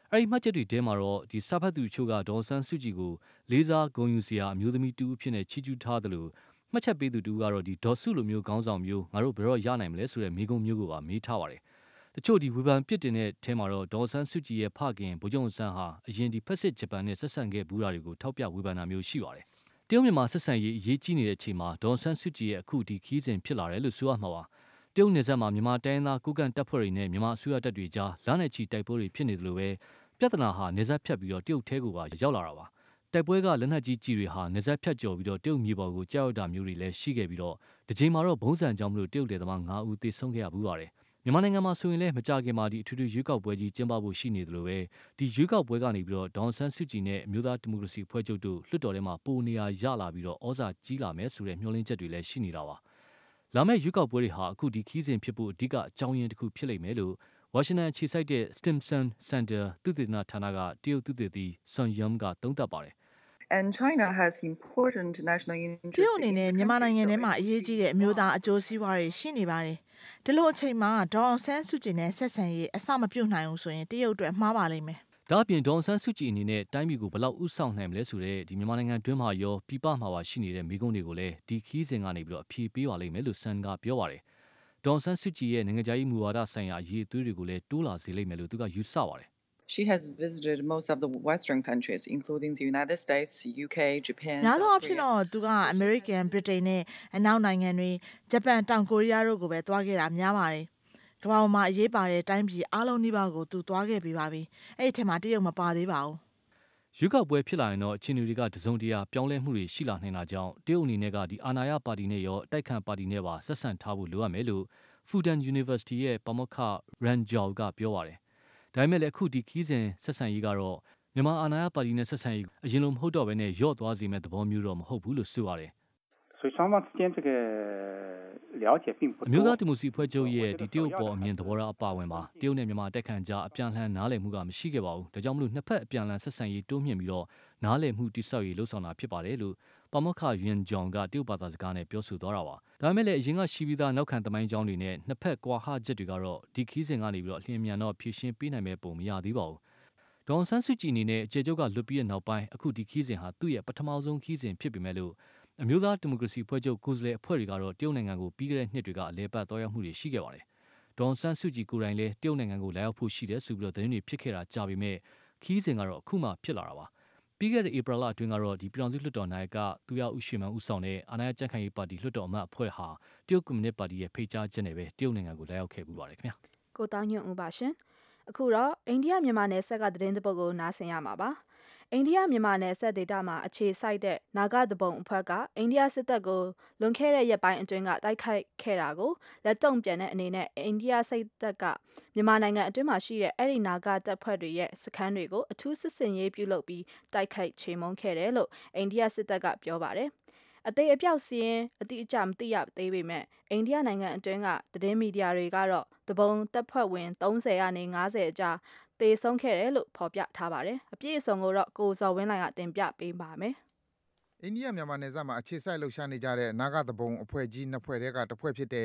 အဲ့ဒီမှတ်ချက်တွေထဲမှာတော့ဒီစာဖတ်သူချို့ကဒေါ်ဆန်းစုကြည်ကိုလေးစားဂုဏ်ယူစရာအမျိုးသမီးတူအဖြစ်နဲ့ချီးကျူးထားတယ်လို့မှတ်ချက်ပေးသူတူကတော့ဒီဒေါ်စုလိုမျိုးခေါင်းဆောင်မျိုးငါတို့ဘယ်တော့ရနိုင်မလဲဆိုတဲ့မိကုံမျိုးကိုပါမေးထားပါတယ်တချို့ဒီဝေဖန်ပြစ်တင်တဲ့ထဲမှာတော့ဒေါ်ဆန်းစုကြည်ရဲ့ဖခင်ဗိုလ်ချုပ်ဆန်းဟာအရင်ဒီဖက်စစ်ဂျပန်နဲ့ဆက်ဆံခဲ့ဘူးတာတွေကိုထောက်ပြဝေဖန်တာမျိုးရှိပါတယ်တရုတ်မြန်မာဆက်ဆံရေးအရေးကြီးနေတဲ့အချိန်မှာဒေါ်ဆန်းစုကြည်ရဲ့အခုဒီခီးစဉ်ဖြစ်လာတယ်လို့ဆိုရမှာပါတရုတ်နယ်စပ်မှာမြန်မာတိုင်းသားကိုကန်တပ်ဖွဲ့တွေနဲ့မြန်မာအစိုးရတပ်တွေကြားလမ်းနယ်ချီတိုက်ပွဲတွေဖြစ်နေတယ်လို့ပဲပြဿနာဟာနယ်စပ်ဖြတ်ပြီးတော့တရုတ်ထဲကိုပါရောက်လာတာပါတိုက်ပွဲကလက်နက်ကြီးကြီးတွေဟာနယ်စပ်ဖြတ်ကျော်ပြီးတော့တရုတ်မြေပေါ်ကိုကြောက်ရတာမျိုးတွေလည်းရှိခဲ့ပြီးတော့ဒီချိန်မှာတော့ဘုံစံကြောင့်မလို့တရုတ်လေသမား9ဦးသေဆုံးခဲ့ရဘူးပါတယ်မြန်မာနိုင်ငံမှာဆိုရင်လည်းမကြခင်မှာဒီအထူးထူးရွေးကောက်ပွဲကြီးကျင်းပဖို့ရှိနေတယ်လို့ပဲဒီရွေးကောက်ပွဲကနေပြီးတော့ဒေါန်ဆန်းစုကြည်နဲ့အမျိုးသားဒီမိုကရေစီဖွဲ့ချုပ်တို့လွှတ်တော်ထဲမှာပိုနေရာရလာပြီးတော့ဩဇာကြီးလာမယ်ဆိုတဲ့မျှော်လင့်ချက်တွေလည်းရှိနေတာပါလာမယ့်ရွေးကောက်ပွဲတွေဟာအခုဒီခီးစဉ်ဖြစ်ဖို့အဓိကအကြောင်းရင်းတစ်ခုဖြစ်လိမ့်မယ်လို့ဝါရှင်တန်ခြေစိုက်တဲ့ Stimson Center သုတေသနဌာနကတရုတ်သုတေသီ Sun Yum ကသုံးသပ်ပါတယ် And China has important national တရုတ်အနေနဲ့မြန်မာနိုင်ငံထဲမှာအရေးကြီးတဲ့အမျိုးသားအကျိုးစီးပွားတွေရှိနေပါတယ်။ဒီလိုအချိန်မှာဒေါအောင်ဆန်းစုကြည်နဲ့ဆက်ဆံရေးအစမပြုတ်နိုင်ဘူးဆိုရင်တရုတ်အတွက်မှားပါလိမ့်မယ်။ဒါအပြင်ဒေါအောင်ဆန်းစုကြည်အနေနဲ့တိုင်းပြည်ကိုဘယ်လောက်ဥဆောင်နိုင်မလဲဆိုတဲ့ဒီမြန်မာနိုင်ငံတွင်းမှာရောပြည်ပမှာပါရှိနေတဲ့မိကုံးတွေကိုလည်းဒီခီးစဉ်ကနေပြီးတော့အဖြေပေးပါလိမ့်မယ်လို့ဆန်ကပြောပါတယ်။ဒေါအောင်ဆန်းစုကြည်ရဲ့နိုင်ငံခြားရေးမူဝါဒဆိုင်ရာအရေးအသွေးတွေကိုလည်းတိုးလာစေလိမ့်မယ်လို့သူကယူဆပါတယ် She has visited most of the Western countries, including the United States, UK, Japan. များသောအားဖြင့်တော့သူက American, Britain နဲ့အနောက်နိုင်ငံတွေဂျပန်တောင်ကိုရီးယားတို့ကိုပဲတွားခဲ့တာများပါတယ်။ကမ္ဘာပေါ်မှာအရေးပါတဲ့တိုင်းပြည်အားလုံးနှိပါကိုသူတွားခဲ့ပြီးပါပြီ။အဲ့ဒီထဲမှာတရုတ်မပါသေးပါဘူး။ရွေးကောက်ပွဲဖြစ်လာရင်တော့ချင်းတွေကတစုံတရာပြောင်းလဲမှုတွေရှိလာနိုင်တာကြောင့်တရုတ်အနေနဲ့ကဒီအာဏာရပါတီနဲ့ရောအတိုက်ခံပါတီနဲ့ပါဆက်ဆံထားဖို့လိုအပ်မယ်လို့ Fudan University ရဲ့ပါမောက္ခ Ran Zhao ကပြောပါတယ်ဒါပေမဲ့လည်းအခုဒီခီးစဉ်ဆက်ဆံရေးကတော့မြန်မာအာဏာရပါတီနဲ့ဆက်ဆံရေးအရင်လိုမဟုတ်တော့ဘဲနဲ့ရော့သွားစေမဲ့သဘောမျိုးတော့မဟုတ်ဘူးလို့ဆိုရတယ်所以双方之间这个了解并不အမျိုးသားဒီမိုကရေစီဖွဲ့ချုပ်ရဲ့ဒီတရုတ်ပေါ်အမြင်သဘောထားအပါဝင်ပါတရုတ်နဲ့မြန်မာတက်ခန့်ကြားအပြန်လှန်နားလည်မှုကမရှိခဲ့ပါဘူးဒါကြောင့်မလို့နှစ်ဖက်အပြန်လှန်ဆက်ဆံရေးတိုးမြှင့်ပြီးတော့နားလည်မှုတိဆောက်ရေးလှုံ့ဆော်တာဖြစ်ပါတယ်လို့ပါမောက္ခယွန်ဂျောင်ကတရုတ်ဘာသာစကားနဲ့ပြောဆိုသွားတာပါဒါပေမဲ့လည်းအရင်ကရှိပြီးသားနောက်ခံသမိုင်းကြောင်းတွေနဲ့နှစ်ဖက်ကွာဟချက်တွေကတော့ဒီခီးစဉ်ကနေပြီးတော့အလျင်မြန်တော့ဖြည့်ရှင်းပေးနိုင်မဲ့ပုံမရသေးပါဘူးဒေါန်ဆန်းစုကြည်အနေနဲ့အခြေချုပ်ကလွတ်ပြီးတဲ့နောက်ပိုင်းအခုဒီခီးစဉ်ဟာသူ့ရဲ့ပထမဆုံးခီးစဉ်ဖြစ်ပေမဲ့လို့အမျိုးသားဒီမိုကရေစီဖွဲ့ချုပ်ကိုယ်စားလှယ်အဖွဲ့တွေကတော့တရုတ်နိုင်ငံကိုပြီးခဲ့တဲ့နှစ်တွေကအလဲပတ်တော်ရောက်မှုတွေရှိခဲ့ပါတယ်ဒေါန်ဆန်းစုကြည်ကိုယ်တိုင်လည်းတရုတ်နိုင်ငံကိုလာရောက်ဖို့ရှိတယ်ဆိုပြီးတော့သတင်းတွေဖြစ်ခဲ့တာကြာပေမဲ့ခီးစဉ်ကတော့အခုမှဖြစ်လာတာပါပြီးခဲ့တဲ့ဧပြီလအတွင်းကတော့ဒီပြည်ထောင်စုလွှတ်တော်နိုင်ကသူရဦးရွှေမန်းဦးဆောင်တဲ့အာဏာရကြံ့ခိုင်ရေးပါတီလွှတ်တော်အမတ်အဖွဲ့ဟာတရုတ်ကွန်မြူနစ်ပါတီရဲ့ဖိတ်ကြားချက်နဲ့ပဲတရုတ်နိုင်ငံကိုလာရောက်ခဲ့ပူပါတယ်ခင်ဗျာကိုတောင်းညွန့်ဦးပါရှင်အခုတော့အိန္ဒိယမြန်မာနယ်စပ်ကသတင်းသပုတ်ကိုနားဆင်ရမှာပါအိန္ဒိယမြန်မာနယ်စပ်ဒေသမှာအခြေစိုက်တဲ့နာဂသဘုံအဖွဲ့ကအိန္ဒိယစစ်တပ်ကိုလွန်ခဲ့တဲ့ရက်ပိုင်းအတွင်းကတိုက်ခိုက်ခဲ့တာကိုလက်တုံ့ပြန်တဲ့အနေနဲ့အိန္ဒိယစစ်တပ်ကမြန်မာနိုင်ငံအတွင်းမှာရှိတဲ့အဲ့ဒီနာဂတပ်ဖွဲ့တွေရဲ့စခန်းတွေကိုအထူးစစ်စင်ရေးပြုလုပ်ပြီးတိုက်ခိုက်ချေမှုန်းခဲ့တယ်လို့အိန္ဒိယစစ်တပ်ကပြောပါတယ်အသေးအပြောက်စီရင်အတိအကျမသိရသေးပေမဲ့အိန္ဒိယနိုင်ငံအတွင်းကသတင်းမီဒီယာတွေကတော့တဘုံတပ်ဖွဲ့ဝင်30ကနေ50အကြားတေဆုံးခဲ့တယ်လို့ဖော်ပြထားပါတယ်အပြည့်အစုံကိုတော့ကိုဇော်ဝင်းလိုင်ကတင်ပြပေးပါမယ်အိန္ဒိယမြန်မာနယ်စပ်မှာအခြေစိုက်လှုပ်ရှားနေကြတဲ့နာဂသဘုံအဖွဲ့ကြီးနှစ်ဖွဲ့တည်းကတစ်ဖွဲ့ဖြစ်တဲ့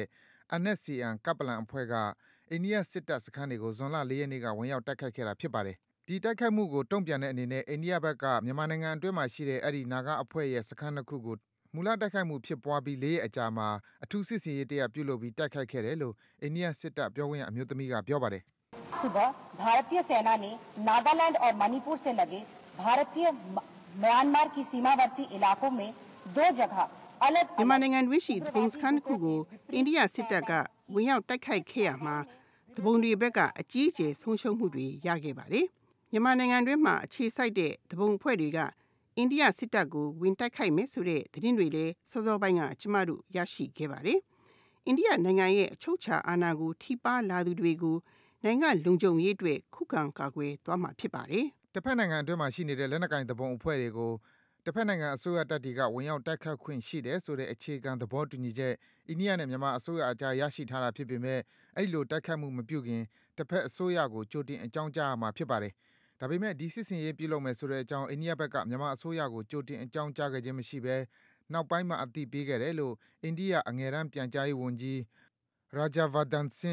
NSCN ကပလန်အဖွဲ့ကအိန္ဒိယစစ်တပ်စခန်းတွေကိုဇွန်လ4ရက်နေ့ကဝင်ရောက်တိုက်ခိုက်ခဲ့တာဖြစ်ပါတယ်ဒီတိုက်ခိုက်မှုကိုတုံ့ပြန်တဲ့အနေနဲ့အိန္ဒိယဘက်ကမြန်မာနိုင်ငံအတွင်းမှာရှိတဲ့အဲ့ဒီနာဂအဖွဲ့ရဲ့စခန်းတစ်ခုကိုမူလတိုက်ခိုက်မှုဖြစ်ပွားပြီး4ရက်အကြာမှာအထူးစစ်စင်ရေးတရပြုလုပ်ပြီးတိုက်ခိုက်ခဲ့တယ်လို့အိန္ဒိယစစ်တပ်ပြောခွင့်ရအမျိုးသမီးကပြောပါတယ် सुबह भारतीय सेना ने नागालैंड और मणिपुर से लगे भारतीय म्यांमार की सीमावर्ती इलाकों में दो जगह अलग မြန်မာနိုင်ငံတွင်းရှိသဘုံစခန်းတစ်ခုကိုအိန္ဒိယစစ်တပ်ကဝင်ရောက်တိုက်ခိုက်ခဲ့ရမှာသဘုံတွေဘက်ကအကြီးအကျယ်ဆုံးရှုံးမှုတွေရခဲ့ပါတယ်မြန်မာနိုင်ငံတွင်းမှာအခြေစိုက်တဲ့သဘုံအဖွဲ့တွေကအိန္ဒိယစစ်တပ်ကိုဝင်တိုက်ခိုက်မယ်ဆိုတဲ့သတင်းတွေလည်းစောစောပိုင်းကကျမတို့ရရှိခဲ့ပါတယ်အိန္ဒိယနိုင်ငံရဲ့အချုပ်အခြာအာဏာကိုထိပါလာသူတွေကိုနိုင်ငံလုံခြုံရေးအတွက်ခုခံကာကွယ်သွားမှာဖြစ်ပါတယ်။တစ်ဖက်နိုင်ငံအတွင်းမှာရှိနေတဲ့လက်နက်ကိုင်သဘုံအဖွဲ့တွေကိုတစ်ဖက်နိုင်ငံအစိုးရတပ်တွေကဝင်ရောက်တိုက်ခတ်ခွင့်ရှိတယ်ဆိုတဲ့အခြေခံသဘောတူညီချက်အိန္ဒိယနဲ့မြန်မာအစိုးရအကြားရရှိထားတာဖြစ်ပေမဲ့အဲ့လိုတိုက်ခတ်မှုမပြုခင်တစ်ဖက်အစိုးရကိုကြိုတင်အကြောင်းကြားရမှာဖြစ်ပါတယ်။ဒါပေမဲ့ဒီစစ်စင်ရေးပြုလုပ်မယ်ဆိုတဲ့အကြောင်းအိန္ဒိယဘက်ကမြန်မာအစိုးရကိုကြိုတင်အကြောင်းကြားခဲ့ခြင်းမရှိဘဲနောက်ပိုင်းမှာအသိပေးခဲ့တယ်လို့အိန္ဒိယအငယ်တန်းပြန်ကြားရေးဝန်ကြီး Rajavardhan Singh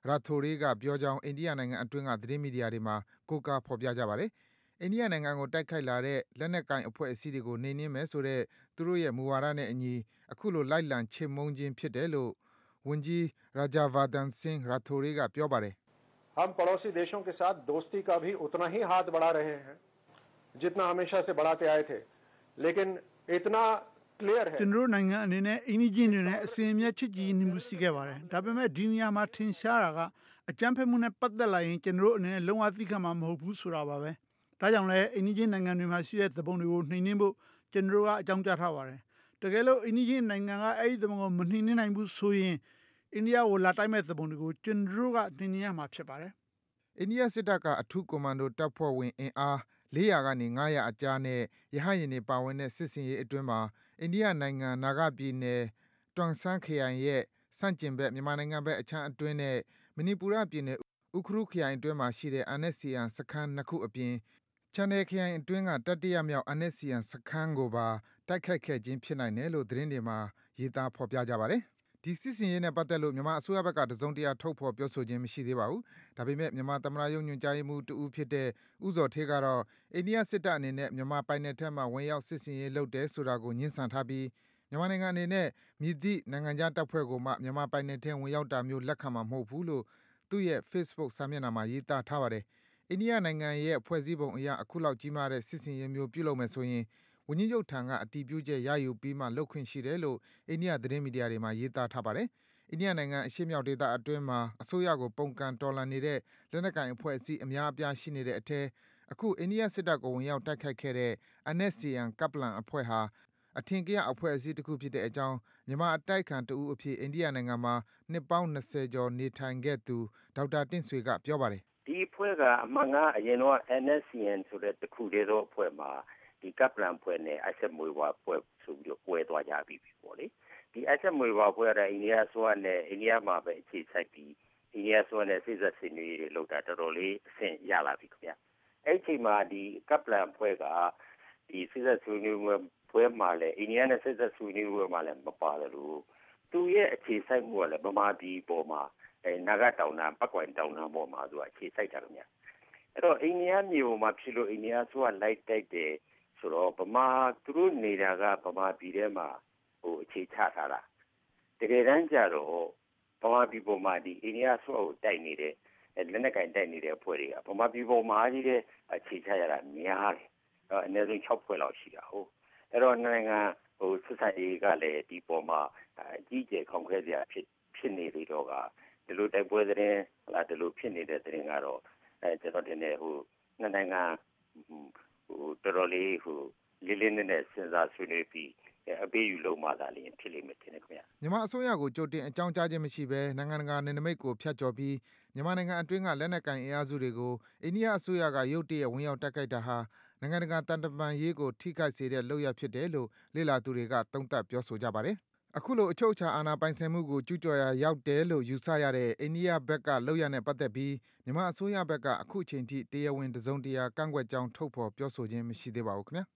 ရာထိုရီကပြောကြောင်းအိန္ဒိယနိုင်ငံအတွင်းကသတင်းမီဒီယာတွေမှာကိုးကားဖော်ပြကြပါတယ်။အိန္ဒိယနိုင်ငံကိုတိုက်ခိုက်လာတဲ့လက်နက်ကိုင်အဖွဲ့အစည်းတွေကိုနှိမ်နင်းမယ်ဆိုတဲ့သူတို့ရဲ့မူဝါဒနဲ့အညီအခုလိုလိုက်လံချေမှုန်းခြင်းဖြစ်တယ်လို့ဝန်ကြီး Rajavardhan Singh Rathore ကပြောပါတယ်။ हम पड़ोसी देशों के साथ दोस्ती का भी उतना ही हाथ बढ़ा रहे हैं जितना हमेशा से बढ़ाते आए थे लेकिन इतना क्लियर है ကျွန်တော်တို့နိုင်ငံအနေနဲ့အင်းကြီးတွေနဲ့အစဉ်အမြဲချစ်ကြည်နေမှုရှိခဲ့ပါတယ်ဒါပေမဲ့ဒီနေရာမှာထင်ရှားတာကအကြမ်းဖက်မှုနဲ့ပတ်သက်လာရင်ကျွန်တော်တို့အနေနဲ့လုံးဝသိခံမှာမဟုတ်ဘူးဆိုတာပါပဲဒါကြောင့်လည်းအင်းကြီးနိုင်ငံတွေမှာရှိတဲ့သဘုံတွေကိုနှိမ်နင်းဖို့ကျွန်တော်တို့ကအကြောင်းကြားထားပါတယ်တကယ်လို့အင်းကြီးနိုင်ငံကအဲ့ဒီသဘုံကိုမနှိမ်နင်းနိုင်ဘူးဆိုရင်အိန္ဒိယကိုလာတိုက်မဲ့သဘုံတွေကိုကျွန်တော်တို့ကနှိမ်နင်းရမှာဖြစ်ပါတယ်အိန္ဒိယစစ်တပ်ကအထူးကွန်မန်ဒိုတပ်ဖွဲ့ဝင်အင်အား400ကနေ500အကြားနဲ့ရဟတ်ယာဉ်တွေပါဝင်တဲ့စစ်စင်ရေးအတွင်းမှာအိန္ဒိယနိုင်ငံနာဂပြည်နယ်တွန်ဆန်းခရိုင်ရဲ့စန့်ကျင်ဘက်မြန်မာနိုင်ငံဘက်အခြမ်းအတွင်းနဲ့မဏိပူရပြည်နယ်ဥခရုခရိုင်အတွင်းမှာရှိတဲ့ NSCN စခန်း2ခုအပြင်ချန်နယ်ခရိုင်အတွင်းကတတိယမြောက် NSCN စခန်းကိုပါတိုက်ခိုက်ခဲ့ခြင်းဖြစ်နိုင်တယ်လို့သတင်းတွေမှာရေးသားဖော်ပြကြပါတယ်။ဒီစစ်စင်ရေးနဲ့ပတ်သက်လို့မြန်မာအစိုးရဘက်ကတစုံတရာထုတ်ဖော်ပြောဆိုခြင်းမရှိသေးပါဘူး။ဒါပေမဲ့မြန်မာသမ္မတရုံးညွှန်ကြားရေးမှူးတဦးဖြစ်တဲ့ဦးဇော်ဌေးကတော့အိန္ဒိယစစ်တပ်အနေနဲ့မြန်မာပိုင်နယ်ထက်မှဝင်ရောက်စစ်စင်ရေးလုပ်တယ်ဆိုတာကိုညှင်းဆန်ထားပြီးမြန်မာနိုင်ငံအနေနဲ့မြစ်သည့်နိုင်ငံခြားတပ်ဖွဲ့ကိုမှမြန်မာပိုင်နယ်ထဲဝင်ရောက်တာမျိုးလက်ခံမှာမဟုတ်ဘူးလို့သူ့ရဲ့ Facebook စာမျက်နှာမှာရေးသားထားပါတယ်။အိန္ဒိယနိုင်ငံရဲ့ဖွဲ့စည်းပုံအရအခုလောက်ကြီးမားတဲ့စစ်စင်ရေးမျိုးပြုလုပ်မယ်ဆိုရင်ဝန်ကြီးချုပ်ထံကအတည်ပြုချက်ရယူပြီးမှလုပ်ခွင့်ရှိတယ်လို့အိန္ဒိယသတင်းမီဒီယာတွေမှာရေးသားထားပါတယ်။အိန္ဒိယနိုင်ငံအရှေ့မြောက်ဒေသအတွင်းမှာအစိုးရကိုပုံကန်တော်လှန်နေတဲ့လက်နက်ကိုင်အဖွဲ့အစည်းအများအပြားရှိနေတဲ့အထက်အခုအိန္ဒိယစစ်တပ်ကိုဝင်ရောက်တိုက်ခိုက်ခဲ့တဲ့ NSCN ကပလန်အဖွဲ့ဟာအထင်ကရအဖွဲ့အစည်းတစ်ခုဖြစ်တဲ့အကြောင်းမြန်မာအတိုက်ခံတဦးအဖြစ်အိန္ဒိယနိုင်ငံမှာနှစ်ပေါင်း20ကျော်နေထိုင်ခဲ့သူဒေါက်တာတင့်ဆွေကပြောပါတယ်ဒီအဖွဲ့ကအမှန်ကအရင်တော့ NSCN ဆိုတဲ့တစ်ခုတည်းသောအဖွဲ့မှာဒီကပလန်ဖွဲ့နဲ့အဆက်မွေးဝါဖွဲ့ဆိုပြီးတော့ပွဲသွားကြပြီပေါ့လေဒီအဆက်မွေးဝါဖွဲ့ရတဲ့အိန္ဒိယဆိုရနဲ့အိန္ဒိယမှာပဲအခြေစိုက်ပြီးအိန္ဒိယဆိုရနဲ့စိစက်စင်တွေလောက်တာတော်တော်လေးအဆင့်ရလာပြီခင်ဗျအဲ့ချိန်မှာဒီကပလန်ဖွဲ့ကဒီစိစက်ဆွေးနွေးပွဲမှာလည်းအိန္ဒိယနဲ့စိစက်ဆွေးနွေးပွဲမှာလည်းမပါတယ်လို့သူရဲ့အခြေစိုက်မှုကလည်းဗမာပြည်ပေါ်မှာနာဂတောင်နာပတ်ကွိုင်တောင်နာပေါ်မှာသူကအခြေစိုက်တာခင်ဗျအဲ့တော့အိန္ဒိယမျိုးမှာဖြစ်လို့အိန္ဒိယဆိုကလိုက်တိုက်တယ်ဆိုတော့ဗမာသူတို့နေတာကဗမာပြည်ထဲမှာဟိုအခြေချထားတာတကယ်တမ်းကျတော့ဗမာပြည်ပေါ်မှာဒီအိန္ဒိယဆိုကိုတိုက်နေတဲ့လက်နက်ကင်တိုက်နေတဲ့အဖွဲ့တွေကဗမာပြည်ပေါ်မှာကြီးတဲ့အခြေချရတာများတယ်အနည်းဆုံး6ဖွဲ့လောက်ရှိတာဟုတ်အဲ့တော့နိုင်ငံဟိုစစ်ဆိုင်ရေးကလည်းဒီပေါ်မှာအကြီးကျယ်ခေါင်ခဲစရာဖြစ်နေပြီးတော့ကဒီလိုတိုက်ပွဲသတင်းလားဒီလိုဖြစ်နေတဲ့သတင်းကတော့ကျွန်တော်တင်နေဟိုနိုင်ငံဟိုတော်တော်လေးဟိုလေးလေးနက်နက်စဉ်းစားဆွေးနွေးပြီးအပေးယူလုံးမှသာလျှင်ဖြစ်လိမ့်မယ်ထင်တယ်ခင်ဗျ။မြန်မာအစိုးရကိုကြိုတင်အကြောင်းကြားခြင်းမရှိဘဲနိုင်ငံတကာနယ်နိမိတ်ကိုဖျက်ကျော်ပြီးမြန်မာနိုင်ငံအတွင်းကလက်နက်ကိုင်အင်အားစုတွေကိုအိန္ဒိယအစိုးရကရုတ်တရက်ဝင်ရောက်တိုက်ခိုက်တာဟာနိုင်ငံတကာတန်တမန်ရေးကိုထိခိုက်စေတဲ့လုပ်ရပ်ဖြစ်တယ်လို့လေ့လာသူတွေကသုံးသပ်ပြောဆိုကြပါတယ်။အခုလိုအချုပ်အခြာအာဏာပိုင်ဆိုင်မှုကိုကျူးကျော်ရာရောက်တယ်လို့ယူဆရတဲ့အိန္ဒိယဘက်ကလုပ်ရတဲ့ပတ်သက်ပြီးမြန်မာအစိုးရဘက်ကအခုချိန်ထိတရားဝင်တစုံတရာကန့်ကွက်ကြောင်းထုတ်ဖော်ပြောဆိုခြင်းမရှိသေးပါဘူးခင်ဗျာ။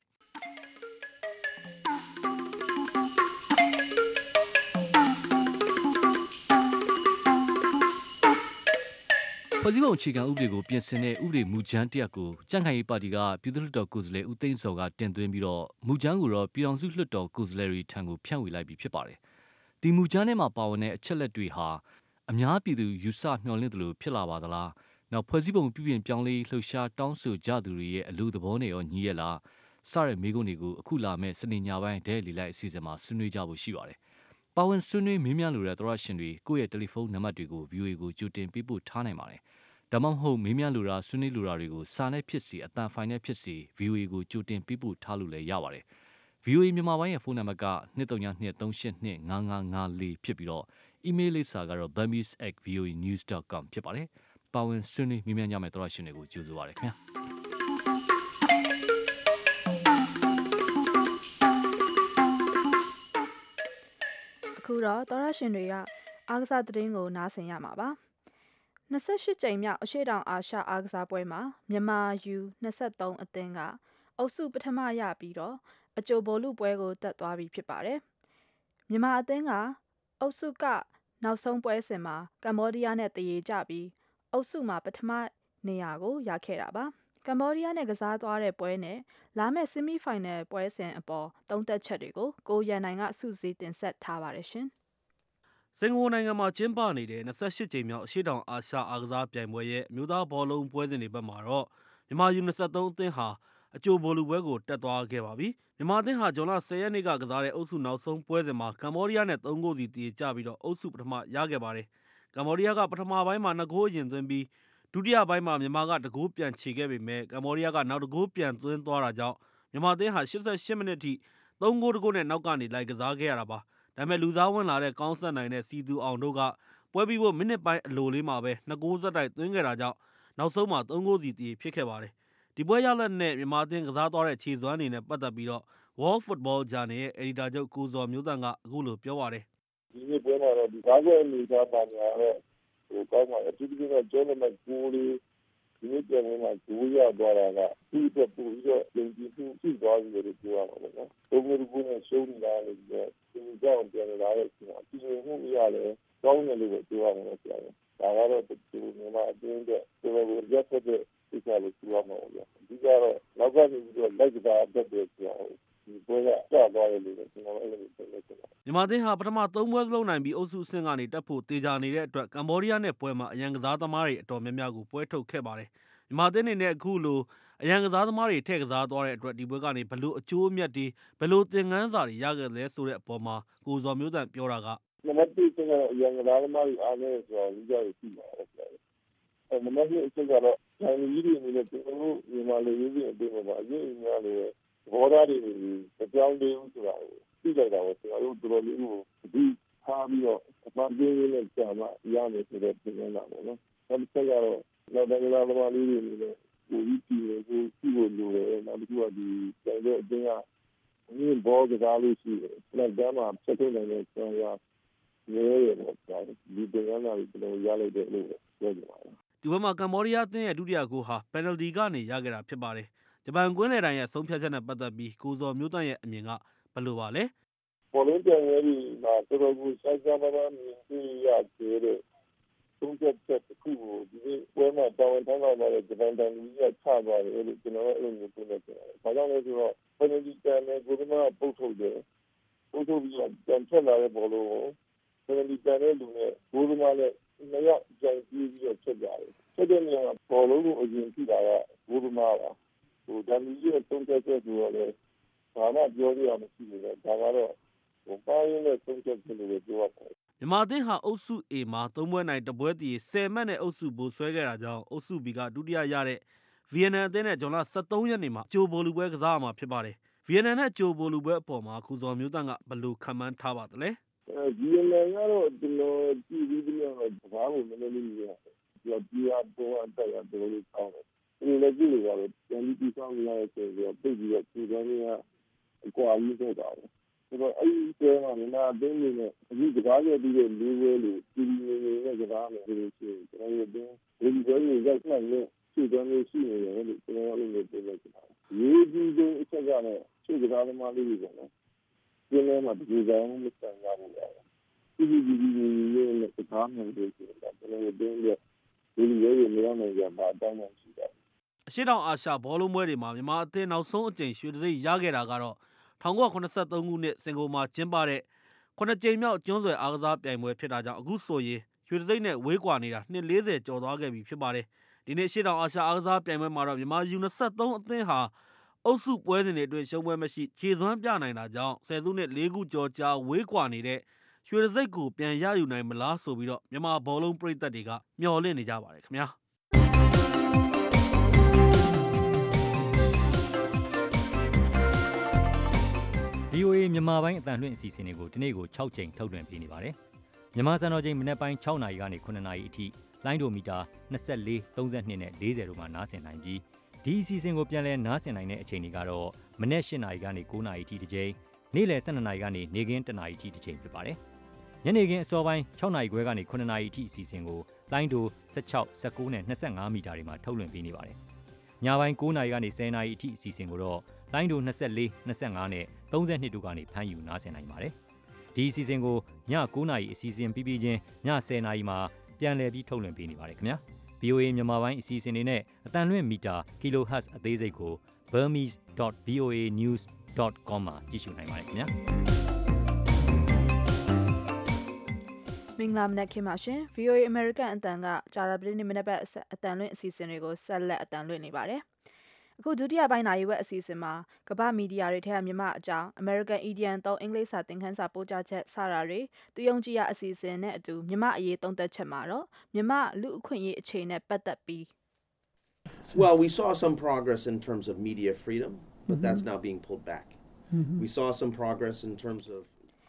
ဖွဲ့စည်းပုံအခြေခံဥပဒေကိုပြင်ဆင်တဲ့ဥပဒေမူကြမ်းတရက်ကိုကြံ့ခိုင်ရေးပါတီကပြည်သူ့လွှတ်တော်ကိုယ်စားလှယ်ဦးသိန်းစောကတင်သွင်းပြီးတော့မူကြမ်းကိုတော့ပြည်ထောင်စုလွှတ်တော်ကိုယ်စားလှယ်တွေထံကိုဖြန့်ဝေလိုက်ပြီးဖြစ်ပါတယ်။ဒီမူကြမ်းထဲမှာပါဝင်တဲ့အချက်လက်တွေဟာအများပြည်သူယူဆမျှော်လင့်သလိုဖြစ်လာပါသလား။နောက်ဖွဲ့စည်းပုံပြုပြင်ပြောင်းလဲလှုပ်ရှားတောင်းဆိုကြသူတွေရဲ့အလို့သဘောနဲ့ရောညီရဲ့လား။စတဲ့မေးခွန်းတွေကိုအခုလာမဲ့စနေညပိုင်းဒဲလီလိုက်အစီအစဉ်မှာဆွေးနွေးကြဖို့ရှိပါတယ်။ပါဝင်ဆွေးနွေးမေးမြန်းလိုတဲ့သောရရှင်တွေကိုယ့်ရဲ့တယ်လီဖုန်းနံပါတ်တွေကို VOA ကိုကြိုတင်ပေးပို့ထားနိုင်ပါတယ်။ဒါမှမဟုတ်မေးမြန်းလိုတာဆွေးနွေးလိုတာတွေကိုစာနဲ့ဖြစ်စီအတန်ဖိုင်နဲ့ဖြစ်စီ VOA ကိုကြိုတင်ပေးပို့ထားလို့လည်းရပါတယ်။ VOA မြန်မာပိုင်းရဲ့ဖုန်းနံပါတ်က2323855554ဖြစ်ပြီးတော့ email လိပ်စာကတော့ burmese@voanews.com ဖြစ်ပါတယ်။ပါဝင်ဆွေးနွေးမေးမြန်းကြမယ့်သောရရှင်တွေကိုကြိုဆိုပါရခင်ဗျာ။အခုတော့သောရရှင်တွေကအားကစားသတင်းကိုနားဆင်ရမှာပါ28ကြိမ်မြောက်အရှေ့တောင်အာရှအားကစားပွဲမှာမြန်မာ U23 အသင်းကအုပ်စုပထမရပြီးတော့အကြိုဗိုလ်လုပွဲကိုတက်သွားပြီဖြစ်ပါတယ်မြန်မာအသင်းကအုပ်စုကနောက်ဆုံးပွဲစဉ်မှာကမ္ဘောဒီးယားနဲ့တရေကြပြီးအုပ်စုမှာပထမနေရာကိုရခဲ့တာပါကမ္ဘောဒီးယားနဲ့ကစားသွားတဲ့ပွဲနဲ့လာမယ့်ဆီမီဖိုင်နယ်ပွဲစဉ်အပေါ်သုံးသက်ချက်တွေကိုကိုရန်နိုင်ကစုစည်းတင်ဆက်ထားပါတယ်ရှင်စင်ကာပူနိုင်ငံမှာကျင်းပနေတဲ့28ကြိမ်မြောက်အရှေ့တောင်အာရှအားကစားပြိုင်ပွဲရဲ့အမျိုးသားဘောလုံးပွဲစဉ်တွေဘက်မှာတော့မြန်မာ U23 အသင်းဟာအကြိုဗိုလ်လုပွဲကိုတက်သွားခဲ့ပါပြီ။မြန်မာအသင်းဟာဇွန်လ10ရက်နေ့ကကစားတဲ့အုပ်စုနောက်ဆုံးပွဲစဉ်မှာကမ္ဘောဒီးယားနဲ့3ဂိုးစီတည်ကြပြီးတော့အုပ်စုပထမရခဲ့ပါတယ်။ကမ္ဘောဒီးယားကပထမပိုင်းမှာ2ဂိုးအရင်သွင်းပြီးဒုတိယပိုင်းမှာမြန်မာက2ဂိုးပြန်ချေခဲ့ပေမဲ့ကမ္ဘောဒီးယားကနောက်2ဂိုးပြန်သွင်းသွားတာကြောင့်မြန်မာအသင်းဟာ88မိနစ်ထိ3ဂိုးတဂိုးနဲ့နောက်ကနေလိုက်ကစားခဲ့ရတာပါ။ဒါပေမဲ့လူစားဝင်လာတဲ့ကောင်းဆက်နိုင်တဲ့စီသူအောင်တို့ကပွဲပြီးဖို့မိနစ်ပိုင်းအလိုလေးမှာပဲ2ဂိုးဆက်တိုက်သွင်းခဲ့တာကြောင့်နောက်ဆုံးမှာ3ဂိုးစီတည်ဖြစ်ခဲ့ပါတယ်။ဒီပွဲရလဒ်နဲ့မြန်မာအသင်းကစားသွားတဲ့ခြေစွမ်းတွေနဲ့ပတ်သက်ပြီးတော့ World Football Journal ရဲ့အယ်ဒီတာချုပ်ကိုဇော်မျိုးသန့်ကအခုလိုပြောပါတယ်။ဒီနေ့ပွဲမှာတော့ဒီကားကွက်အနေထားပါညာတော့ကောင်းပါတယ်။အထူးသဖြင့်တော့ကျောင်းမှာကိုလေးဒီနေ့ပြန်ဝင်လာကိုရသွားတာကဒီအတွက်ပို့ပြီးတော့ပြင်ပြမှုရှိသွားပြီလို့ပြောရမှာပေါ့နော်။ဘုံဘုံကရှုံးနေတာလည်းဒီကြောင်ပြန်လာတဲ့အချိန်မှာဒီလိုမှုရတယ်ကောင်းတယ်လို့ပြောရမှာဆရာ။ဒါကတော့ဒီမြန်မာအသင်းတဲ့တော်တော်ရက်ဖက်တဲ့ဒီကလေးပြောရမှာပေါ့။ဒီကတော့နောက်ကနေပြီးတော့လိုက်ကစားတတ်တယ်ဆရာ။ဒီပွဲကကျသွားတယ်လို့ကျွန်တော်အဲ့လိုပြောလိုက်တယ်။မြန်မာသင်းဟာပထမ3ပွဲစလုံးနိုင်ပြီးအုပ်စုအဆင့်ကနေတက်ဖို့တေချာနေတဲ့အတွက်ကမ္ဘောဒီးယားနဲ့ပွဲမှာအရန်ကစားသမားတွေအတော်များများကိုပွဲထုတ်ခဲ့ပါတယ်။မြန်မာသင်းအနေနဲ့အခုလိုအရန်ကစားသမားတွေထည့်ကစားသွားတဲ့အတွက်ဒီပွဲကနေဘလို့အကျိုးအမြတ်တွေဘလို့သင်ခန်းစာတွေရခဲ့လဲဆိုတဲ့အပေါ်မှာကိုဇော်မျိုးသန့်ပြောတာကနံပါတ်1ကအရန်ကစားသမားတွေအားနည်းဆိုတော့လူကြရရှိပါတယ်ဆရာ။နံပါတ်2အချက်ကတော့တိုင်းပြည်တွေအနေနဲ့ကျွန်တော်တို့မြန်မာလူမျိုးတွေအပြင်မှာအရင်အများလို့ဘောဓာတွေကြောင်းသေးဘူးဆိုတာကိုသိလိုက်တာပေါ့ကျွန်တော်တို့တော်တော်လေးကိုဒီထားပြီးတော့အမှန်တင်းနဲ့ကြာမှရမယ်ဆိုတဲ့ပြင်လာပေါ့နော်။ဒါပေမဲ့ကတော့နောက်တိုင်းလာသမားလေးတွေအနေနဲ့ကိုကြီးကြီးကိုကြည့်လို့လိုတယ်နောက်တစ်ခုကဒီတိုင်တဲ့အတင်းကအင်းဘောကစားလို့ရှိတယ်။ဒါကြောင့်မှဆက်ထုတ်နိုင်တဲ့ဆရာရဲရဲပေါ့ဆရာဒီတင်ရတာကိုကျွန်တော်ရလိုက်တယ်လို့ပြောကြပါတယ်။ဒီဘက်မှာကမ္ဘောဒီးယားအသင်းရဲ့ဒုတိယဂိုးဟာပယ်နယ်တီကနေရခဲ့တာဖြစ်ပါတယ်။ဂျပန်ကွင်းလယ်တိုင်ရဲ့ဆုံးဖြတ်ချက်နဲ့ပတ်သက်ပြီးကိုဇော်မျိုးသန့်ရဲ့အမြင်ကဘယ်လိုပါလဲ။ဘောလုံးပြန်ရည်မှာတော်တော်ကိုစိုက်ကြပါပါမြင်တွေ့ရတဲ့ဆုံးဖြတ်ချက်တစ်ခုကိုဒီပွဲမှာတောင်းတလာတဲ့ဂျပန်တန်ကြီးကချသွားတယ်လို့ကျွန်တော်အဲ့လိုမျိုးပြောနေတယ်။ဘာကြောင့်လဲဆိုတော့ပယ်နယ်တီကန်နဲ့ကိုယ်ကပုတ်ထုတ်တယ်။ပုတ်ထုတ်ပြီးတော့ပြန်ထွက်လာတဲ့ဘောလုံးကိုပယ်နယ်တီကန်တဲ့လူနဲ့ကိုယ်ကလည်းနှစ်ယောက်ကြိုင်ပြီးတော့ချက်ကြတယ်။ချက်တဲ့နေရာဘောလုံးကိုအရင်ကြည့်တာကကိုယ်ကပါတန်ကြီးရဲ့ဆုံးဖြတ်ချက်ဆိုတော့လေဘာမှပြောရမှာမရှိဘူးလေဒါကတော့ပိုင်းရင်းနဲ့ဆုံးဖြတ်ချက်တွေပြောရတယ်မြန်မာအသင်းဟာအုပ်စု A မှာ3ပွဲနိုင်1ပွဲတည်10မှတ်နဲ့အုပ်စုဘိုးဆွဲခဲ့တာကြောင့်အုပ်စု B ကဒုတိယရတဲ့ဗီယက်နမ်အသင်းနဲ့ဇွန်လ23ရက်နေ့မှာကြိုဗိုလ်လုပွဲကစားရမှာဖြစ်ပါတယ်။ဗီယက်နမ်နဲ့ကြိုဗိုလ်လုပွဲအပေါ်မှာကုဇော်မျိုးသန့်ကဘယ်လိုခံမှန်းထားပါသလဲ။ဗီယက်နမ်ကတော့ကျွန်တော်ကြည့်ပြီးတော့ဘာလို့မနေလို့ရလဲ။ဒီပေါ်အတက်ရတော်လေးကောင်းတယ်။ဒီလည်းကြည့်လို့ရတယ်။ဒီဒီဆောင်ရတဲ့ဆိုတော့ပြည့်ပြီးတော့ဒီကနေ့ကအကွာကြီးဖြစ်တာပဲ။ဆိုတော့အဲ့ဒီကျဲမှာမြန်မာအသင်းနဲ့အခုကစားရပြီးတဲ့လူဝဲလို့ဒီနဲ့ကစားမယ်ဆိုလို့ရှိရင်ကျွန်တော်တို့ဒီဘက်ကိုရောက်နိုင်လို့ခြေတန်းလေးရှိနေတယ်လို့ကျွန်တော်တို့လည်းပြောလိုက်တာ။ရေးကြီးဆုံးအချက်ကလည်းခြေကစားသမားလေးတွေပေါ့နော်။ဒီနေ့မှာဒီကောင်မစံရဘူးလေ။ဒီနဲ့ကစားမယ်လို့ပြောတာကျွန်တော်တို့ဒီရဲမရနိုင်ကြပါတောင်းမှရှိတယ်။အရှေ့တောင်အာရှဘောလုံးပွဲတွေမှာမြန်မာအသင်းနောက်ဆုံးအကြိမ်ရွှေတံဆိပ်ရခဲ့တာကတော့1983ခုနှစ်စင်ကာပူမှာကျင်းပတဲ့9ကြိမ်မြောက်ကျွန်းဆွယ်အားကစားပြိုင်ပွဲဖြစ်တာကြောင့်အခုဆိုရင်ရွှေတံဆိပ်နဲ့ဝေးကွာနေတာနှစ်40ကျော်သွားခဲ့ပြီဖြစ်ပါတယ်။ဒီနေ့ရှေ့တောင်အာရှအားကစားပြိုင်ပွဲမှာတော့မြန်မာ U23 အသင်းဟာအုပ်စုပွဲစဉ်တွေအတွင်းရှုံးပွဲမရှိခြေစွမ်းပြနိုင်တာကြောင့်10စုနှစ်4ခုကျော်ကြာဝေးကွာနေတဲ့ရွှေတံဆိပ်ကိုပြန်ရယူနိုင်မလားဆိုပြီးတော့မြန်မာဘောလုံးပရိသတ်တွေကမျှော်လင့်နေကြပါတယ်ခင်ဗျာ။ VOA မြန်မာပိုင်းအတန်လွှင့်အစီအစဉ်တွေကိုဒီနေ့ကို6ချိန်ထုတ်လွှင့်ပေးနေပါတယ်။မြန်မာစံတော်ချိန်မနက်ပိုင်း6နာရီကနေ9နာရီအထိလိုင်းဒိုမီတာ24 32နဲ့40တို့မှာနားဆင်နိုင်ပြီးဒီအစီအစဉ်ကိုပြန်လည်နားဆင်နိုင်တဲ့အချိန်တွေကတော့မနက်8နာရီကနေ9နာရီအထိတစ်ချိန်နေ့လယ်12နာရီကနေနေ့ခင်း1နာရီအထိတစ်ချိန်ဖြစ်ပါတယ်။ညနေခင်းအစောပိုင်း6နာရီခွဲကနေ9နာရီအထိအစီအစဉ်ကိုလိုင်းဒို16 19နဲ့25မီတာတွေမှာထုတ်လွှင့်ပေးနေပါတယ်။ညပိုင်း9နာရီကနေ10နာရီအထိအစီအစဉ်ကိုတော့လိုင်းဒို24 25နဲ့32တို့ကနေဖမ်းယူနားဆင်နိုင်ပါတယ်။ဒီအစီအစဉ်ကိုည9:00နာရီအစီအစဉ်ပြီးပြီးချင်းည10:00နာရီမှာပြန်လည်ပြီးထုတ်လွှင့်ပေးနေပါတယ်ခင်ဗျာ VOA မြန်မာပိုင်းအစီအစဉ်တွေနဲ့အတန်လွင့်မီတာ kilohertz အသေးစိတ်ကို burmese.voanews.com မှာကြည့်ရှုနိုင်ပါတယ်ခင်ဗျာမင်္ဂလာမနက်ခင်းပါရှင် VOA American အတန်ကကြာရပလေးနေ့မနက်ပတ်အတန်လွင့်အစီအစဉ်တွေကိုဆက်လက်အတန်လွင့်နေပါတယ်အခုဒုတိယပိုင်းနာရီဝက်အစီအစဉ်မှာကမ္ဘာမီဒီယာတွေထဲကမြန်မာအကြောင်း American Indian သုံးအင်္ဂလိပ်စာသင်ခန်းစာပို့ချချက်စတာတွေသူယုံကြည်ရအစီအစဉ်နဲ့အတူမြန်မာအရေးသုံးသပ်ချက်မှာတော့မြန်မာလူအခွင့်အရေးအခြေနဲ့ပတ်သက်ပြီး Well, we saw some progress in terms of media freedom, but that's now being pulled back. We saw some progress in terms of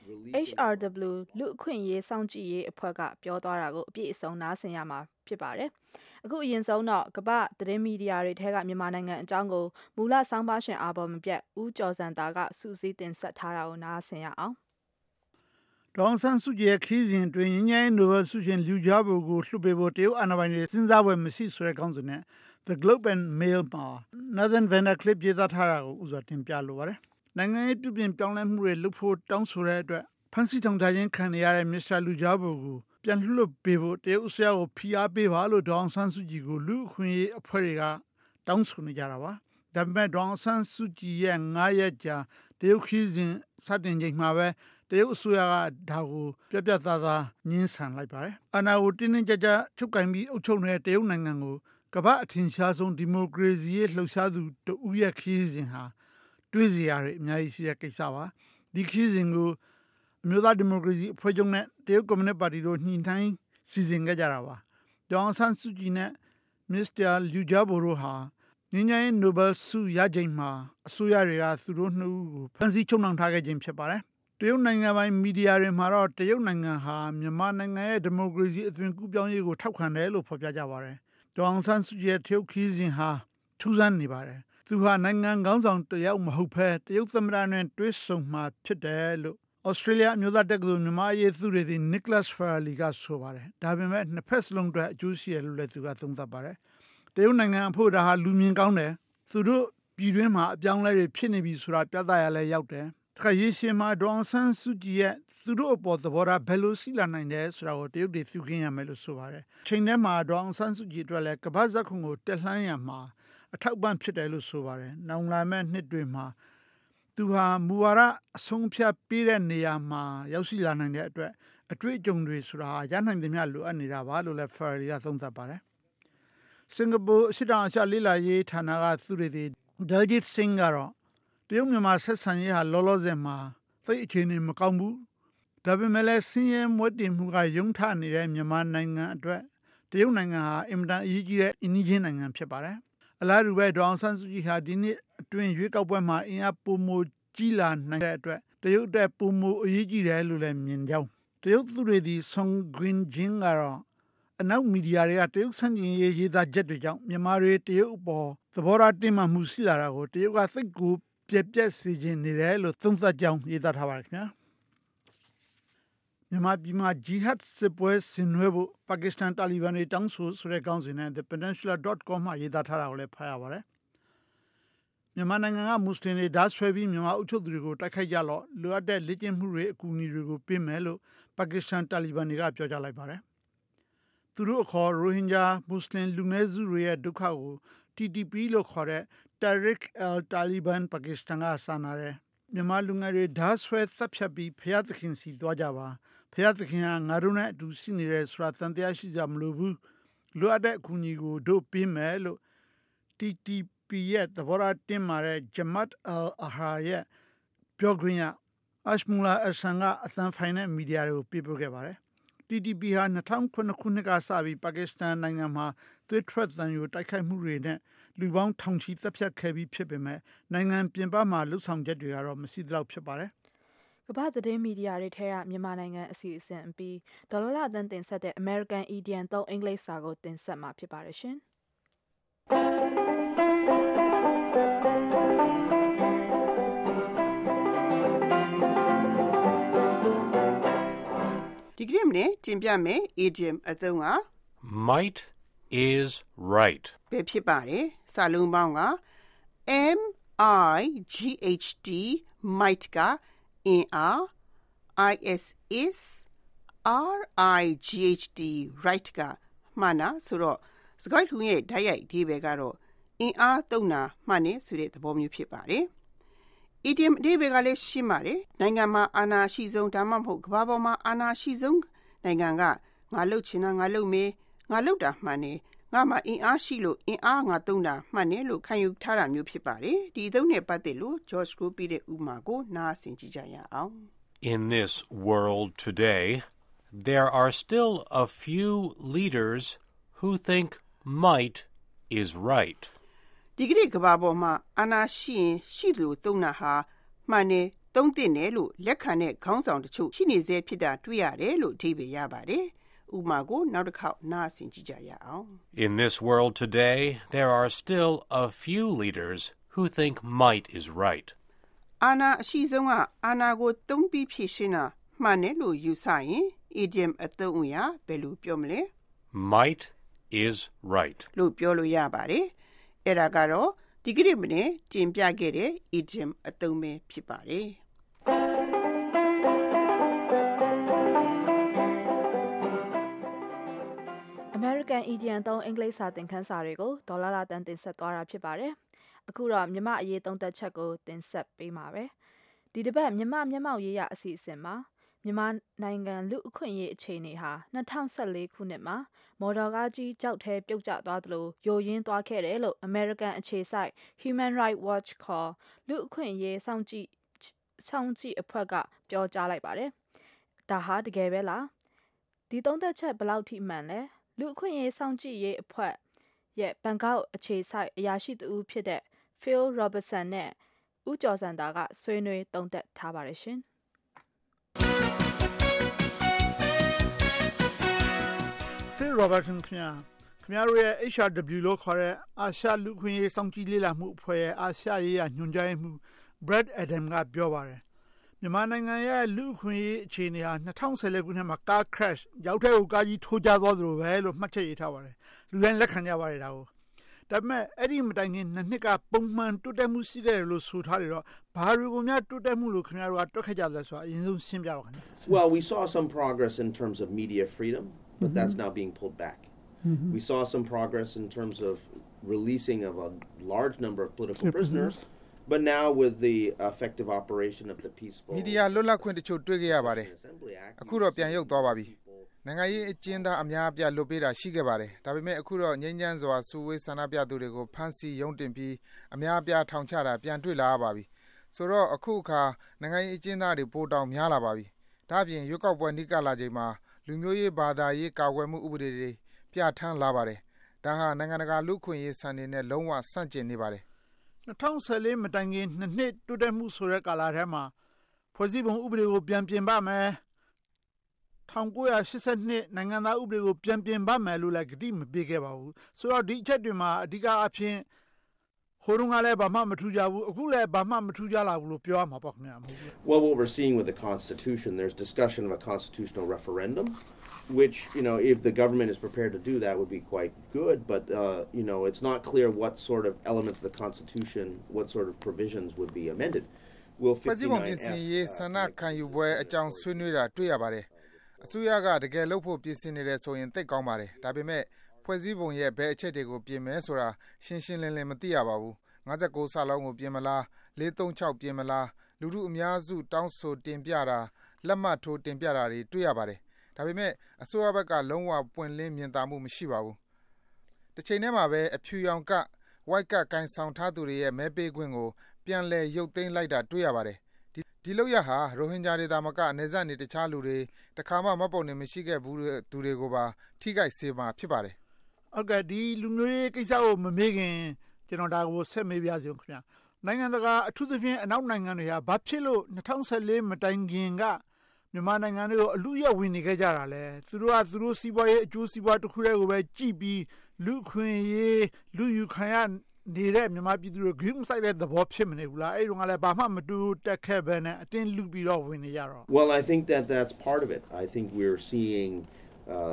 HRW လူအခွင့်အရေးစောင့်ကြည့်ရေးအဖွဲ့ကပြောသွားတာကိုအပြည့်အစုံနားဆင်ရမှာဖြစ်ပါတယ်အခုအရင်ဆုံးတော့ကမ္ဘာသတင်းမီဒီယာတွေထဲကမြန်မာနိုင်ငံအကြောင်းကိုမူလဆောင်းပါရှင်အားပေါ်မပြတ်ဦးကျော်စံတာကစူးစီးတင်ဆက်ထားတာကိုနားဆင်ရအောင်ဒေါန်ဆန်စုကြည်ရဲ့ခီးစဉ်တွင်ငញ្ញိုင်းနိုဘယ်ဆုရှင်လူကြားဘူကိုလှုပ်ပေးဖို့တရုတ်အာဏာပိုင်တွေစဉ်းစားပွဲမရှိဆိုတဲ့ကောင်းစဉ်နဲ့ The Globe and Mail မှာ Nathan Van Der Clip ရေးသားထားတာကိုဥစွာတင်ပြလိုပါတယ်နိုင်ငံရေးပြုပြင်ပြောင်းလဲမှုတွေလုပ်ဖို့တောင်းဆိုတဲ့အတွက်ဖန်စီထောင်ထားခြင်းခံရတဲ့မစ္စတာလူကြားဘူကိုပြန်လွှတ်ပေးဖို့တရုတ်အစိုးရကိုဖိအားပေးပါလို့ဒေါန်ဆန်စုကြည်ကိုလူအခွင့်အရေးအဖွဲ့တွေကတောင်းဆိုနေကြတာပါဒါပေမဲ့ဒေါန်ဆန်စုကြည်ရဲ့9ရက်ကြာတရုတ်ခီးစဉ်စတင်ချိန်မှာပဲတရုတ်အစိုးရကဒါကိုပြပြသားသားညှင်းဆန်လိုက်ပါတယ်အာဏာကိုတင်းတင်းကြပ်ကြပ်ချုပ်ကင်ပြီးအုပ်ချုပ်နေတဲ့တရုတ်နိုင်ငံကိုကမ္ဘာအထင်ရှားဆုံးဒီမိုကရေစီရဲ့လှုပ်ရှားသူတဦးရဲ့ခီးစဉ်ဟာတွေးစရာတွေအများကြီးရှိတဲ့ကိစ္စပါဒီခီးစဉ်ကိုအမျိုးသားဒီမိုကရေစီအဖွဲ့ချုပ်နဲ့တရုတ်ကွန်မြူနစ်ပါတီတို့ညှိနှိုင်းစီစဉ်ခဲ့ကြတာပါဒေါန်ဆန်စုကြည်နဲ့မစ္စတာလူဂျာဘိုရိုဟာငញ្ញိုင်းနိုဘယ်ဆုရချိန်မှာအစိုးရတွေကသူတို့နှစ်ဦးကိုဖန်ဆီးချုပ်နှောင်ထားခဲ့ခြင်းဖြစ်ပါတယ်တရုတ်နိုင်ငံပိုင်မီဒီယာတွေမှာတော့တရုတ်နိုင်ငံဟာမြန်မာနိုင်ငံရဲ့ဒီမိုကရေစီအသွင်ကူးပြောင်းရေးကိုထောက်ခံတယ်လို့ဖော်ပြကြပါတယ်ဒေါန်ဆန်စုကြည်ရဲ့တရုတ်ခီးစဉ်ဟာထူးဆန်းနေပါတယ်သူဟာနိုင်ငံခေါင်းဆောင်တယောက်မဟုတ်ဘဲတရုတ်သမ္မတနဲ့တွဲဆုံမှာဖြစ်တယ်လို့Australia အမျိုးသားတက္ကသိုလ်မြန်မာရေးသူတွေဒီ Nicholas Farley ကဆိုပါတယ်ဒါပေမဲ့နှစ်ဖက်စလုံးအတွက်အကျိုးရှိတယ်လို့လည်းသူကသုံးသပ်ပါတယ်တရုတ်နိုင်ငံအဖို့ဒါဟာလူမြင်ကောင်းတယ်သူတို့ပြည်တွင်းမှာအပြောင်းအလဲတွေဖြစ်နေပြီဆိုတာပြသရလဲရောက်တယ်တခါရေရှည်မှာဒေါန်ဆန်စုကြည်ရဲ့သူတို့အပေါ်သဘောထားဘယ်လိုရှိလာနိုင်တယ်ဆိုတာကိုတရုတ်တွေသိခင်းရမယ်လို့ဆိုပါတယ်ချိန်ထဲမှာဒေါန်ဆန်စုကြည်အတွက်လည်းကမ္ဘာဇက်ခုံကိုတက်လှမ်းရမှာအထောက်ပံ့ဖြစ်တယ်လို့ဆိုပါတယ်နောင်လာမဲ့နှစ်တွေမှာသူဟာမူဝါဒအဆုံးဖြတ်ပေးတဲ့နေရာမှာရောက်ရှိလာနိုင်တဲ့အတွက်အတွေ့အကြုံတွေဆိုတာရနိုင်သမျှလိုအပ်နေတာပါလို့လည်း Ferry ကသုံးသပ်ပါတယ်စင်ကာပူအရှေ့တောင်အာရှလေ့လာရေးဌာနကသူတွေဒီ Daljit Singh ကတော့တရုတ်မြန်မာဆက်ဆံရေးဟာလောလောဆယ်မှာသိအခြေအနေမကောင်းဘူးဒါပေမဲ့လည်းဆင်းရဲမွဲတေမှုကယုံထနေတဲ့မြန်မာနိုင်ငံအတွက်တရုတ်နိုင်ငံဟာအင်မတန်အရေးကြီးတဲ့အင်းကြီးနိုင်ငံဖြစ်ပါတယ်အလားတူပဲဒေါန်ဆန်စုကြည်ဟာဒီနေ့အတွင်းရွေးကောက်ပွဲမှာအင်အားပိုမိုကြီးလာနိုင်တဲ့အတွက်တရုတ်အတွက်ပိုမိုအရေးကြီးတယ်လို့လည်းမြင်ကြောင်းတရုတ်သူတွေဒီဆွန်ဂွင်ဂျင်းကတော့အနောက်မီဒီယာတွေကတရုတ်ဆန့်ကျင်ရေးသားချက်တွေကြောင့်မြန်မာတွေတရုတ်အပေါ်သဘောထားတင်းမာမှုရှိလာတာကိုတရုတ်ကသိပ်ကိုပြက်ပြက်စေခြင်းနေတယ်လို့သုံးသပ်ကြောင်းရေးသားထားပါတယ်ခင်ဗျာမြန်မာပြည်မှာဂျီဟတ်စစ်ပွဲဆင်နွှဲဖို့ပါကစ္စတန်တာလီဘန်တွေတောင်းဆိုတဲ့ကောင်းစဉ်နဲ့ thepeninsula.com မှာရေးသားထားတာကိုလည်းဖတ်ရပါတယ်မြန်မာနိုင်ငံကမွတ်စလင်တွေဓာတ်ဆွဲပြီးမြန်မာအုပ်ချုပ်သူတွေကိုတိုက်ခိုက်ကြလို့လိုအပ်တဲ့လက်ကျင့်မှုတွေအကူအညီတွေကိုပေးမယ်လို့ပါကစ္စတန်တာလီဘန်တွေကပြောကြားလိုက်ပါတယ်သူတို့အခေါ်ရိုဟင်ဂျာမွတ်စလင်လူနည်းစုတွေရဲ့ဒုက္ခကို TTP လို့ခေါ်တဲ့ Tehreek al-Taliban ပါကစ္စတန်ကစာနာတယ်မြန်မာလူငယ်တွေဓာတ်ဆွဲသတ်ဖြတ်ပြီးဖျားသခင်စီသွားကြပါဖျားသခင်ကငါတို့နဲ့အတူရှိနေတယ်ဆိုတာသံတရားရှိကြမလို့ဘူးလိုအပ်တဲ့အကူအညီကိုတို့ပေးမယ်လို့ TTP ရဲ့သဘောထားတင်းမာတဲ့ Jamaat al-Ahrar ရဲ့ပြောခွင့်ရ Ashmullah Ahsan ကအသံဖိုင်တဲ့မီဒီယာတွေကိုပြပို့ခဲ့ပါတယ်TTP ဟာ2009ခုနှစ်ကစပြီးပါကစ္စတန်နိုင်ငံမှာသွေးထွက်သံယိုတိုက်ခိုက်မှုတွေနဲ့လူပေါင်းထောင်ချီတပ်ဖြတ်ခဲ့ပြီးဖြစ်ပေမဲ့နိုင်ငံပြင်ပမှာလှုပ်ဆောင်ချက်တွေကတော့မရှိသလောက်ဖြစ်ပါတယ်ကမ္ဘာသတင်းမီဒီယာတွေထဲကမြန်မာနိုင်ငံအစီအစဉ်အပြီးဒေါ်လာအသန်းတင်ဆက်တဲ့ American Indian သုံးအင်္ဂလိပ်စာကိုတင်ဆက်မှာဖြစ်ပါတယ်ရှင်ဒီကနေ့မနေ့တင်ပြမယ် idiom အသုံးက Might is right ပဲဖြစ်ပါတယ်စာလုံးပေါင်းက MIGHT might ကအင်အား ISIS RIGHT right ကမှန်တာဆိုတော့စကားထုံရဲ့ဓာတ်ရိုက်ဒီပဲကတော့အင်အားသုံးတာမှန်နေဆိုတဲ့သဘောမျိုးဖြစ်ပါတယ်။ idiom ဒီပဲကလည်းရှင်းပါတယ်။နိုင်ငံမှာအာဏာရှိဆုံးဒါမှမဟုတ်ကမ္ဘာပေါ်မှာအာဏာရှိဆုံးနိုင်ငံကငါလှုပ်ချင်တာငါလှုပ်မယ်ငါလှုပ်တာမှန်နေငါမှာအင်အားရှိလို့အင်အားငါသုံးတာမှန်တယ်လို့ခံယူထားတာမျိုးဖြစ်ပါတယ်။ဒီသုံးနဲ့ပတ်သက်လို့ George ကိုပြတဲ့ဥမာကိုနားဆင်ကြည့်ကြရအောင် In this world today, there are still a few leaders who think might is right. ဒီကနေ့ကမ္ဘာပေါ်မှာအာဏာရှိရင်ရှိသလိုသုံးတာဟာမှန်တယ်သုံးသင့်တယ်လို့လက်ခံတဲ့ခေါင်းဆောင်တချို့ရှိနေစေဖြစ်တာတွေ့ရတယ်လို့အဓိပ္ပာယ်ရပါတယ်။ဥပမာကိုနောက်တစ်ခေါက်နားဆင်ကြည့်ကြရအောင် In this world today, there are still a few leaders who think might is right. အာဏာအရှိဆုံးကအာဏာကိုသုံးပြီးဖြည့်ရှင်းတာမှန်တယ်လို့ယူဆရင် idiom အသုံးအရာဘယ်လိုပြောမလဲ Might is right. လို့ပြောလို့ရပါတယ်။အဲ့ဒါကတော့ဒီကနေ့မနေ့တင်ပြခဲ့တဲ့ idiom အသုံးပဲဖြစ်ပါတယ်။ American Idiom သုံးအင်္ဂလိပ်စာသင်ခန်းစာတွေကိုဒေါ်လာလာတန်တင်ဆက်သွားတာဖြစ်ပါတယ်။အခုတော့မြမအရေးသုံးသက်ချက်ကိုတင်ဆက်ပေးမှာပဲ။ဒီတစ်ပတ်မြမမျက်မှောက်ရေးရအစီအစဉ်မှာမြန်မာနိုင်ငံလူအခွင့်အရေးအခြေအနေဟာ2014ခုနှစ်မှာမော်တော်ကားကြီးကြောက်ထဲပြုတ်ကျသွားသလိုယိုယွင်းသွားခဲ့တယ်လို့ American အခြေစိုက် Human Rights Watch ခေါ်လူအခွင့်အရေးစောင့်ကြည့်အဖွဲ့ကပြောကြားလိုက်ပါတယ်။ဒါဟာတကယ်ပဲလား။ဒီသုံးသက်ချက်ဘယ်လောက်ထိမှန်လဲ။လူအခွင့်အရေးစောင့်ကြည့်ရေးအဖွဲ့ရဲ့ဘန်ကောက်အခြေစိုက်အရာရှိတဦးဖြစ်တဲ့ Phil Robertson နဲ့ဦးကျော်စံတာကဆွေးနွေးသုံးသပ်ထားပါတယ်ရှင်။ Phil Robertson ခင်ဗျားတို့ရဲ့ HRW လို့ခေါ်တဲ့အာရှလူခွင့်ရေးစောင့်ကြည့်လေ့လာမှုအဖွဲ့ရဲ့အာရှရေးရာညွှန်ကြားရေးမှူး Brad Adam ကပြောပါတယ်မြန်မာနိုင်ငံရဲ့လူခွင့်ရေးအခြေအနေဟာ2014ခုနှစ်မှာ car crash ရောက်တဲ့ကိုကားကြီးထိုးကျသွားသလိုပဲလို့မှတ်ချက်ရေးထားပါတယ်လူတိုင်းလက်ခံကြပါတယ်ဒါကိုဒါပေမဲ့အဲ့ဒီမတိုင်ခင်နှစ်ကပုံမှန်တိုးတက်မှုရှိခဲ့တယ်လို့ဆိုထားတယ်တော့ဘာတွေကိုများတိုးတက်မှုလို့ခင်ဗျားတို့ကတွက်ခဲ့ကြလဲဆိုတာအရင်ဆုံးရှင်းပြပါခင်ဗျာ Well, we saw some progress in terms of media freedom, but that's now being pulled back. We saw some progress in terms of releasing of a large number of political prisoners, but now with the effective operation of the peaceful Media လွတ်လပ်ခွင့်တချို့တွေ့ခဲ့ရပါတယ်အခုတော့ပြန်ရုပ်သွားပါပြီနိုင်ငံရေးအကျဉ်းသားအများအပြားလွတ်ပေးတာရှိခဲ့ပါတယ်ဒါပေမဲ့အခုတော့ငြိမ်းချမ်းစွာစုဝေးဆန္ဒပြသူတွေကိုဖမ်းဆီးရုံးတင်ပြီးအများအပြားထောင်ချတာပြန်တွေ့လာရပါပြီဆိုတော့အခုအခါနိုင်ငံရေးအကျဉ်းသားတွေပိုတောင်များလာပါပြီဒါ့အပြင်ရွေးကောက်ပွဲနှိကလာချိန်မှာလူမျိုးရေးဘာသာရေးကာကွယ်မှုဥပဒေတွေပြဋ္ဌာန်းလာပါတယ်ဒါဟာနိုင်ငံတကာလူ့ခွင့်ရေးစံတွေနဲ့လုံးဝဆန့်ကျင်နေပါတယ် 2014မတိုင်ခင်နှစ်တိုးတက်မှုဆိုတဲ့ကာလထဲမှာဖွဲ့စည်းပုံဥပဒေကိုပြန်ပြင်ပါမယ်1982နိုင်ငံသားဥပဒေကိုပြန်ပြင်ပါမယ်လို့လည်းကတိမပေးခဲ့ပါဘူးဆိုတော့ဒီအချက်တွေမှာအဓိကအဖြစ်ဟိုတုန်းကလည်းဘာမှမထူးကြဘူးအခုလည်းဘာမှမထူးကြလာဘူးလို့ပြောရမှာပေါ့ခင်ဗျာ Well, what we're seeing with the Constitution, there's discussion of a constitutional referendum, which, if the government is prepared to do that would be quite good, but, it's not clear what sort of elements of the Constitution, what sort of provisions would be amended. Will ဖွဲ့စည်းပုံပြင်ဆင်ရေးဆန္ဒခံယူပွဲအကြောင်းဆွေးနွေးတာတွေ့ရပါတယ်အစိုးရကတကယ်လုပ်ဖို့ပြင်ဆင်နေတယ်ဆိုရင်သိကောင်းပါတယ်ဒါပေမဲ့ဖွဲ့စည်းပုံရဲ့ဘယ်အချက်တွေကိုပြင်မယ်ဆိုတာရှင်းရှင်းလင်းလင်းမသိရပါဘူး59စာလုံးကိုပြင်မလား436ပြင်မလားလူထုအများစုတောင်းဆိုတင်ပြတာလက်မှတ်ထိုးတင်ပြတာတွေတွေ့ရပါတယ်ဒါပေမဲ့အစိုးရဘက်ကလုံးဝပွင့်လင်းမြင်သာမှုမရှိပါဘူးတစ်ချိန်တည်းမှာပဲအဖြူရောင်က white ကကန်ဆောင်ထားသူတွေရဲ့မဲပေးခွင့်ကိုပြန်လဲရုပ်သိမ်းလိုက်တာတွေ့ရပါတယ်ဒီလောက်ရဟာရိုဟင်ဂျာတွေသာမကနေဆက်နေတခြားလူတွေတခါမှမပုံနေမရှိခဲ့ဘူးသူတွေကိုပါထိခိုက်စေမှာဖြစ်ပါတယ်ဟုတ်ကဲ့ဒီလူမျိုးရေးကိစ္စကိုမမေးခင်ကျွန်တော်ဒါကိုဆက်မေးပြစီအောင်ခင်ဗျာနိုင်ငံတကာအထူးသဖြင့်အနောက်နိုင်ငံတွေဟာဘာဖြစ်လို့2014မတိုင်ခင်ကမြန်မာနိုင်ငံတွေကိုအလူရက်ဝင်နေခဲ့ကြတာလဲသူတို့ကသူတို့စီးပွားရေးအကျိုးစီးပွားတစ်ခုတည်းကိုပဲကြည့်ပြီးလူခွင့်ရေးလူယူခံရနေတဲ့မြန်မာပြည်သူတွေဂိမ်းဆိုင်တဲ့သဘောဖြစ်မနေဘူးလားအဲ့တုန်းကလည်းဘာမှမတူတက်ခဲ့ပဲနဲ့အတင်းလူပြီးတော့ဝင်နေကြတော့ Well, I think that's part of it. I think we're seeing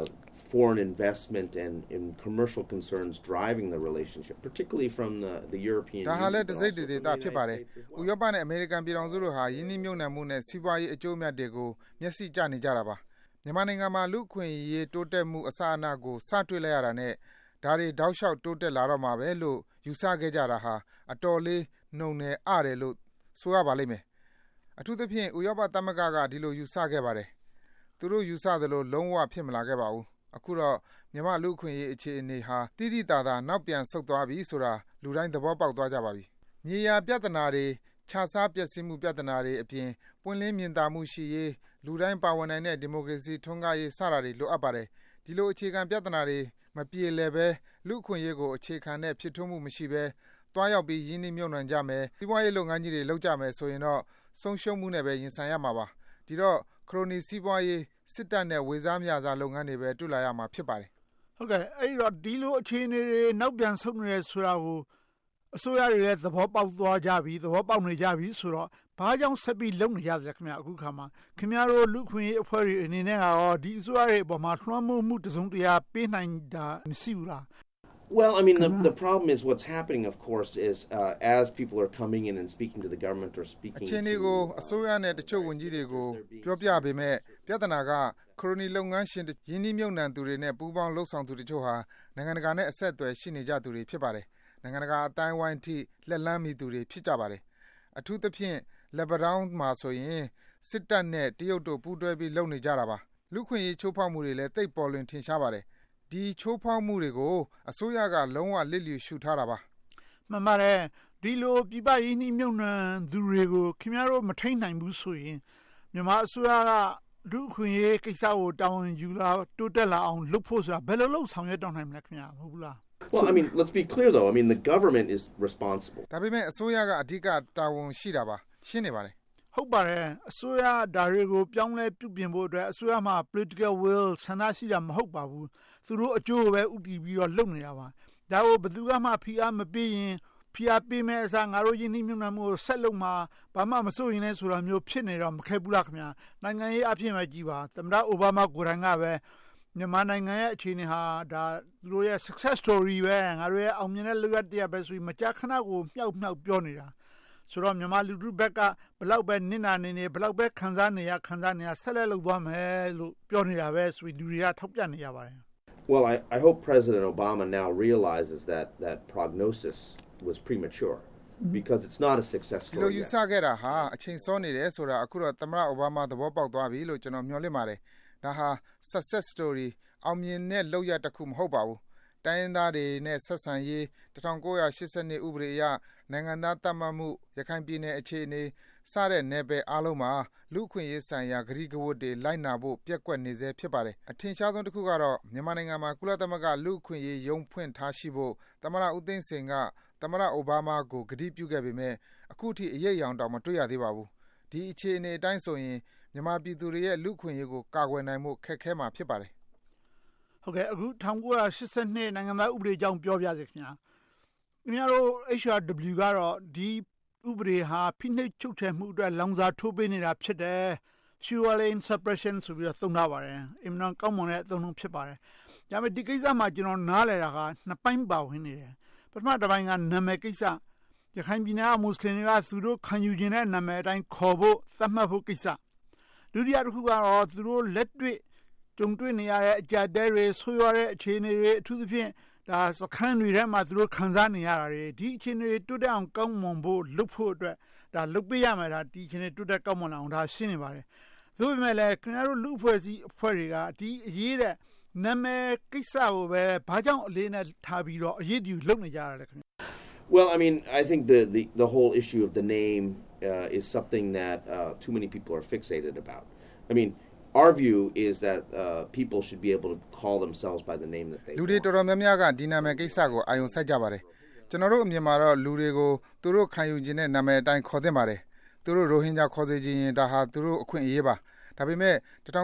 foreign investment and commercial concerns driving the relationship, particularly from the European ဒါဟာ Union. လည်းတစိတ်တည်းတာဖြစ်ပါတယ်။ဥရောပနဲ့အမေရိကန်ပြည်ထောင်စုတို့ဟာယင်းနှိမ့်မြုပ်နှံမှုနဲ့စီးပွားရေးအကျိုးအမြတ်တွေကိုမျက်စိကျနေကြတာပါ။မြန်မာနိုင်ငံမှာလူခွင့်ရေးတိုးတက်မှုအစအနကိုစတွေ့လိုက်ရတာနဲ့ဒါတွေတောက်လျှောက်တိုးတက်လာတော့မှာပဲလို့ယူဆခဲ့ကြတာဟာအတော်လေးနှုံနယ်အားတယ်လို့ဆိုရပါလိမ့်မယ်။အထူးသဖြင့်ဥရောပသမဂ္ဂကဒီလိုယူဆခဲ့ပါတယ်။သူတို့ယူဆသလိုလုံးဝဖြစ်မလာခဲ့ပါဘူး။အခုတော့မြန်မာလူခွင့်ရေးအခြေအနေဟာတိတိတသာနောက်ပြန်ဆုတ်သွားပြီဆိုတာလူတိုင်းသဘောပေါက်သွားကြပါပြီ။မြေယာပြဿနာတွေခြားစားပျက်စီးမှုပြဿနာတွေအပြင်ပွင့်လင်းမြင်သာမှုရှိရေးလူတိုင်းပါဝင်နိုင်တဲ့ဒီမိုကရေစီထွန်းကားရေးစတာတွေလိုအပ်ပါတယ်။ဒီလိုအခြေခံပြဿနာတွေမပြေလည်ပဲလူခွင့်ရေးကိုအခြေခံတဲ့ဖြစ်ထွန်းမှုမရှိပဲတွားရောက်ပြီးရင်းနှီးမြှုပ်နှံကြမယ်စီးပွားရေးလုပ်ငန်းကြီးတွေလုပ်ကြမယ်ဆိုရင်တော့ဆုံးရှုံးမှုနဲ့ပဲရင်ဆိုင်ရမှာပါ။ဒီတော့ခရိုနီစီးပွားရေးစစ်တပ်နဲ့ဝေစားမြစားလုပ်ငန်းတွေပဲတွေ့လာရမှာဖြစ်ပါတယ်။ဟုတ်ကဲ့အဲ့တော့ဒီလိုအခြေအနေတွေနောက်ပြန်ဆုတ်နေရဆိုတာကိုအစိုးရတွေလည်းသဘောပေါက်သွားကြပြီသဘောပေါက်နေကြပြီဆိုတော့ဘာကြောင့်ဆက်ပြီးလုပ်နေကြသလဲခင်ဗျအခုခါမှာခင်ဗျားတို့လူခွင့်ရေးအဖွဲ့တွေအနေနဲ့ကတော့ဒီအစိုးရတွေအပေါ်မှာလွှမ်းမိုးမှုတစုံတရာပေးနိုင်တာမရှိဘူးလား Well, I mean, the problem is what's happening, of course, is as people are coming in and speaking to the government or speaking အခြေအနေကိုအစိုးရနဲ့တချို့ဝန်ကြီးတွေကိုပြောပြပေမဲ့ပြဿနာကခရိုနီလုပ်ငန်းရှင်ရင်းနှီးမြှုပ်နှံသူတွေနဲ့ပူးပေါင်းလှုပ်ဆောင်သူတချို့ဟာနိုင်ငံတကာနဲ့အဆက်အသွယ်ရှိနေကြသူတွေဖြစ်ပါတယ်။နိုင်ငံတကာအတိုင်းဝိုင်းထိလက်လန်းမီသူတွေဖြစ်ကြပါတယ်။အထူးသဖြင့်လက်ပတောင်းမှာဆိုရင်စစ်တပ်နဲ့တရုတ်တို့ပူးတွဲပြီးလုပ်နေကြတာပါ။လူခွင့်ရေးချိုးဖောက်မှုတွေလည်းတိတ်ပေါ်လွင်ထင်ရှားပါတယ်။ဒီချိုးဖောက်မှုတွေကိုအစိုးရကလုံးဝလစ်လျူရှုထားတာပါမှန်ပါတယ်ဒီလိုပြပရင်းနှီးမြှုပ်နှံသူတွေကိုခင်ဗျားတို့မထိန်နိုင်ဘူးဆိုရင်မြန်မာအစိုးရကလူခွင့်ရေးကိစ္စကိုတာဝန်ယူလာတိုးတက်လာအောင်လုပ်ဖို့ဆိုတာဘယ်လိုလုပ်ဆောင်ရွက်တော့နိုင်မလဲခင်ဗျာမဟုတ်ဘူးလား Well, I mean, let's be clear though. I mean, the government is responsible. ဒါပေမဲ့အစိုးရကအဓိကတာဝန်ရှိတာပါရှင်းနေပါတယ်ဟုတ်ပါတယ်အစိုးရဒါတွေကိုပြောင်းလဲပြုပြင်ဖို့အတွက်အစိုးရမှာ political will ဆန္ဒရှိတာမဟုတ်ပါဘူးသူတို့အကျိုးပဲဥတည်ပြီးတော့လုပ်နေတာပါဒါကိုဘယ်သူမှဖိအားမပေးရင်ဖိအားပေးမဲ့အစားငါတို့ယင်းနှိမ့်မြုံနှံမှုကိုဆက်လုပ်မှာဘာမှမစိုးရင်လည်းဆိုတာမျိုးဖြစ်နေတော့မခဲ့ဘူးလားခင်ဗျာနိုင်ငံရေးအဖြစ်ပဲကြည်ပါသမ္မတအိုဘားမားကိုယ်တိုင်ကပဲမြန်မာနိုင်ငံရဲ့အခြေအနေဟာဒါသူတို့ရဲ့ success story ပဲငါတို့ရဲ့အောင်မြင်တဲ့လုပ်ရတဲ့ပဲဆိုပြီးမကြာခဏကိုမြောက်ပြောနေတာဆိုတော့မြန်မာလူထုဘက်ကဘလောက်ပဲနစ်နာနေဘလောက်ပဲခံစားနေရဆက်လက်လုပ်သွားမယ်လို့ပြောနေတာပဲဆိုပြီးလူတွေကထောက်ပြနေရပါတယ် Well, I hope President Obama now realizes that prognosis was premature because it's not a success ဒီလို story ယူ yet. ဆခဲ့တာဟာအချိန်စောနေတယ်ဆိုတာအခုတော့သမ္မတအိုဘားမားသဘောပေါက်သွားပြီလို့ကျွန်တော်မျှော်လင့်ပါတယ်ဒါဟာ success story အောင်မြင်တဲ့လုပ်ရတစ်ခုမဟုတ်ပါဘူးတိုင်းရင်းသားတွေနဲ့ဆက်ဆံရေး1982ဥပဒေအရနိုင်ငံသားတတ်မှတ်မှုရခိုင်ပြည်နယ်အခြေအနေစတဲ့နယ်ပယ်အားလုံးမှာလူခွင့်ရေးဆိုင်ရာဂရီးကဝတ်တွေလိုက်နာဖို့ပြက်ကွက်နေစေဖြစ်ပါတယ်အထင်ရှားဆုံးတစ်ခုကတော့မြန်မာနိုင်ငံမှာကုလသမဂ္ဂလူခွင့်ရေးရုံးဖွင့်ထားရှိဖို့သမ္မတဦးသိန်းစိန်ကသမ္မတအိုဘားမားကိုဂရီးပြုခဲ့ပေမဲ့အခုထိအရေးအယောင်တောင်မတွေ့ရသေးပါဘူးဒီအခြေအနေအတိုင်းဆိုရင်မြန်မာပြည်သူတွေရဲ့လူခွင့်ရေးကိုကာကွယ်နိုင်မှုခက်ခဲမှာဖြစ်ပါတယ်ဟုတ်ကဲ့အခု1982နိုင်ငံသားဥပဒေကြောင်းပြောပြစေခင်ဗျာခင်ဗျားတို့ HRW ကတော့ဒီဥပဒေဟာဖိနှိပ်ချုပ်ချယ်မှုအတွက်လောင်စာထိုးပေးနေတာဖြစ်တယ် fueling suppression ဆိုပြီးတော့သုံးထားပါတယ်အင်မတန်ကောင်းမွန်တဲ့အသုံးလုံးဖြစ်ပါတယ်ဒါပေမဲ့ဒီကိစ္စမှာကျွန်တော်နားလည်တာကနှစ်ပိုင်းပါဝင်နေတယ်ပထမတစ်ပိုင်းကနာမည်ကိစ္စရခိုင်ပြည်နယ်ကမွတ်စလင်တွေကသူတို့ခံယူခြင်းတဲ့နာမည်အတိုင်းခေါ်ဖို့သတ်မှတ်ဖို့ကိစ္စဒုတိယတစ်ခုကတော့သူတို့လက်တွေ့ကြုံတွေ့နေရတဲ့အကြတဲ့တွေဆွေးရတဲ့အခြေအနေတွေအထူးသဖြင့်ဒါစခန်းတွေထဲမှာသူတို့ခံစားနေရတာတွေဒီအခြေအနေတွေတိုးတက်အောင်ကောင်းမွန်ဖို့လုပ်ဖို့အတွက်ဒါလုပ်ပေးရမယ်ဒါဒီအခြေအနေတိုးတက်ကောင်းမွန်အောင်ဒါရှင်းနေပါတယ်သို့ပေမဲ့လည်းခင်ဗျားတို့လူအဖွဲ့အစည်းအဖွဲ့တွေကဒီအရေးတဲ့နာမည်ကိစ္စကိုပဲဘာကြောင့်အလေးနဲ့ထားပြီးတော့အရေးတူလုပ်နေကြရလဲခင်ဗျာ Well, I mean, I think the whole issue of the name is something that too many people are fixated about. I mean, our view is that people should be able to call themselves by the name that they လူတွေတော်တော်များများကဒီနာမည်ကိစ္စကိုအာရုံစိုက်ကြပါတယ်ကျွန်တော်တို့အမြင်မှာတော့လူတွေကိုသူတို့ခံယူခြင်းတဲ့နာမည်အတိုင်းခေါ်သင့်ပါတယ်သူတို့ရိုဟင်ဂျာခေါ်စေခြင်းရင်ဒါဟာသူတို့အခွင့်အရေးပါဒါပေမဲ့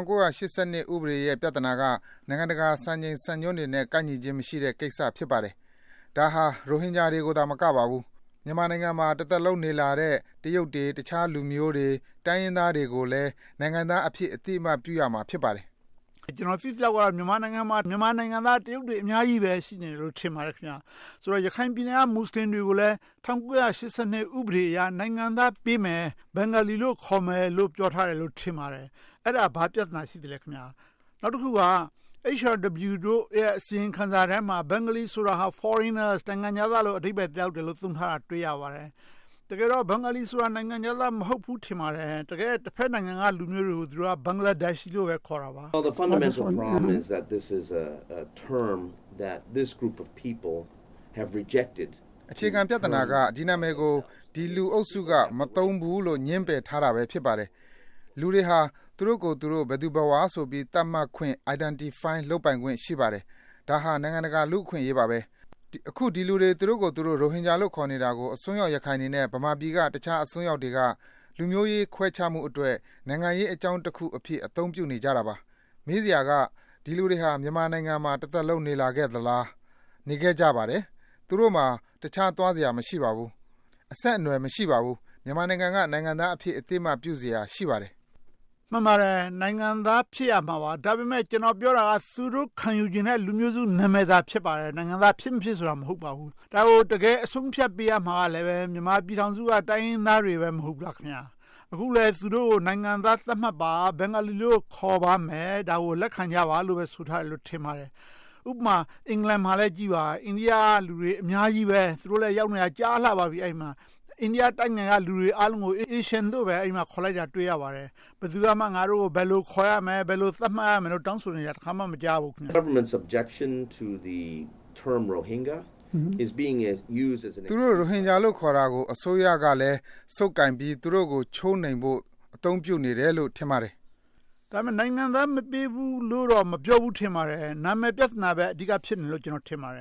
1982ဥပဒေရဲ့ပြဿနာကနိုင်ငံတကာစံချိန်စံညွှန်းတွေနဲ့ကိုက်ညီခြင်းမရှိတဲ့ကိစ္စဖြစ်ပါတယ်ဒါဟာရိုဟင်ဂျာတွေကိုသာမကပါဘူးမြန်မာနိုင်ငံမှာတသက်လုံးနေလာတဲ့တရုတ်တွေတခြားလူမျိုးတွေတိုင်းရင်းသားတွေကိုလည်းနိုင်ငံသားအဖြစ်အသိအမှတ်ပြုရမှာဖြစ်ပါတယ်ကျွန်တော်သိသလောက်ကတော့မြန်မာနိုင်ငံမှာမြန်မာနိုင်ငံသားတရုတ်တွေအများကြီးပဲရှိနေတယ်လို့ထင်ပါတယ်ခင်ဗျာဆိုတော့ရခိုင်ပြည်နယ်ကမွတ်စလင်တွေကိုလည်း1982ဥပဒေအရနိုင်ငံသားပေးမယ်ဘင်္ဂလီလို့ခေါ်မယ်လို့ပြောထားတယ်လို့ထင်ပါတယ်အဲ့ဒါဘာပြဿနာရှိတယ်လဲခင်ဗျာနောက်တစ်ခုကHRW တို့ရဲ့အစီရင်ခံစာထဲမှာဘင်္ဂလီဆိုတာဟာ foreigners နိုင်ငံသားလို့အဓိပ္ပာယ်ပြောက်တယ်လို့သုံးထားတာတွေ့ရပါတယ်တကယ်တော့ဘင်္ဂလီဆိုတာနိုင်ငံသားမဟုတ်ဘူးထင်ပါတယ်တကယ်တစ်ဖက်နိုင်ငံကလူမျိုးတွေကိုသူကဘင်္ဂလားဒေ့ရှ်လို့ပဲခေါ်တာပါ Well, the fundamental problem is that this is a term that this group of people have rejected. အခြေခံပြဿနာကဒီနာမည်ကိုဒီလူအုပ်စုကမသုံးဘူးလို့ညှင်းပယ်ထားတာပဲဖြစ်ပါတယ်လူတွေဟာသူတို့ကိုသူတို့ဘယ်သူဘဝဆိုပြီးတတ်မှတ်ခွင့် identify လုပ်ပိုင်ခွင့်ရှိပါတယ်ဒါဟာနိုင်ငံတကာလူ့အခွင့်အရေးပါပဲအခုဒီလူတွေသူတို့ကိုသူတို့ရိုဟင်ဂျာလို့ခေါ်နေတာကိုအစွန်းရောက်ရခိုင်နေနဲ့ဗမာပြည်ကတခြားအစွန်းရောက်တွေကလူမျိုးရေးခွဲခြားမှုအတွက်နိုင်ငံရေးအကြောင်းတစ်ခုအဖြစ်အသုံးပြုနေကြတာပါမေးစရာကဒီလူတွေဟာမြန်မာနိုင်ငံမှာတသက်လုံးနေလာခဲ့သလားနေခဲ့ကြပါတယ်သူတို့မှာတခြားသွားစရာမရှိပါဘူးအဆက်အနွယ်မရှိပါဘူးမြန်မာနိုင်ငံကနိုင်ငံသားအဖြစ်အသိမှပြုစရာရှိပါတယ်မှန်ပါတယ်နိုင်ငံသားဖြစ်ရမှာပါဒါပေမဲ့ကျွန်တော်ပြောတာကသူတို့ခံယူခြင်းတဲ့လူမျိုးစုနာမည်သာဖြစ်ပါတယ်နိုင်ငံသားဖြစ်မဖြစ်ဆိုတာမဟုတ်ပါဘူးဒါကိုတကယ်အဆုံးဖြတ်ပေးရမှာလည်းပဲမြန်မာပြည်ထောင်စုကတိုင်းရင်းသားတွေပဲမဟုတ်လားခင်ဗျာအခုလည်းသူတို့နိုင်ငံသားသတ်မှတ်ပါဘင်္ဂလီလို့ခေါ်ပါမယ်ဒါကိုလက်ခံကြပါလို့ပဲဆိုထားတယ်လို့ထင်ပါတယ်ဥပမာအင်္ဂလန်မှာလည်းကြည့်ပါအိန္ဒိယလူတွေအများကြီးပဲသူတို့လည်းရောက်နေတာကြားလှပါပြီအဲ့မှာအိန္ဒိယတိုင်းနိုင်ငံကလူတွေအားလုံးကို Asian လို့ပဲအဲ့မှာခေါ်လိုက်တာတွေ့ရပါတယ်ဘယ်သူမှငါတို့ကိုဘယ်လိုခေါ်ရမလဲဘယ်လိုသတ်မှတ်ရမလဲလို့တောင်းဆိုနေတာတစ်ခါမှမကြားဘူးခင်ဗျ Government's objection to the term Rohingya is being used as an သူတို့ရိုဟင်ဂျာလို့ခေါ်တာကိုအစိုးရကလည်းစုပ်ကင်ပြီးသူတို့ကိုချိုးနှိမ်ဖို့အသုံးပြုနေတယ်လို့ထင်ပါတယ်ဒါပေမဲ့နိုင်ငံသားမပေးဘူးလို့တော့မပြောဘူးထင်ပါတယ်နာမည်ပြဿနာပဲအဓိကဖြစ်နေလို့ကျွန်တော်ထင်ပါတယ်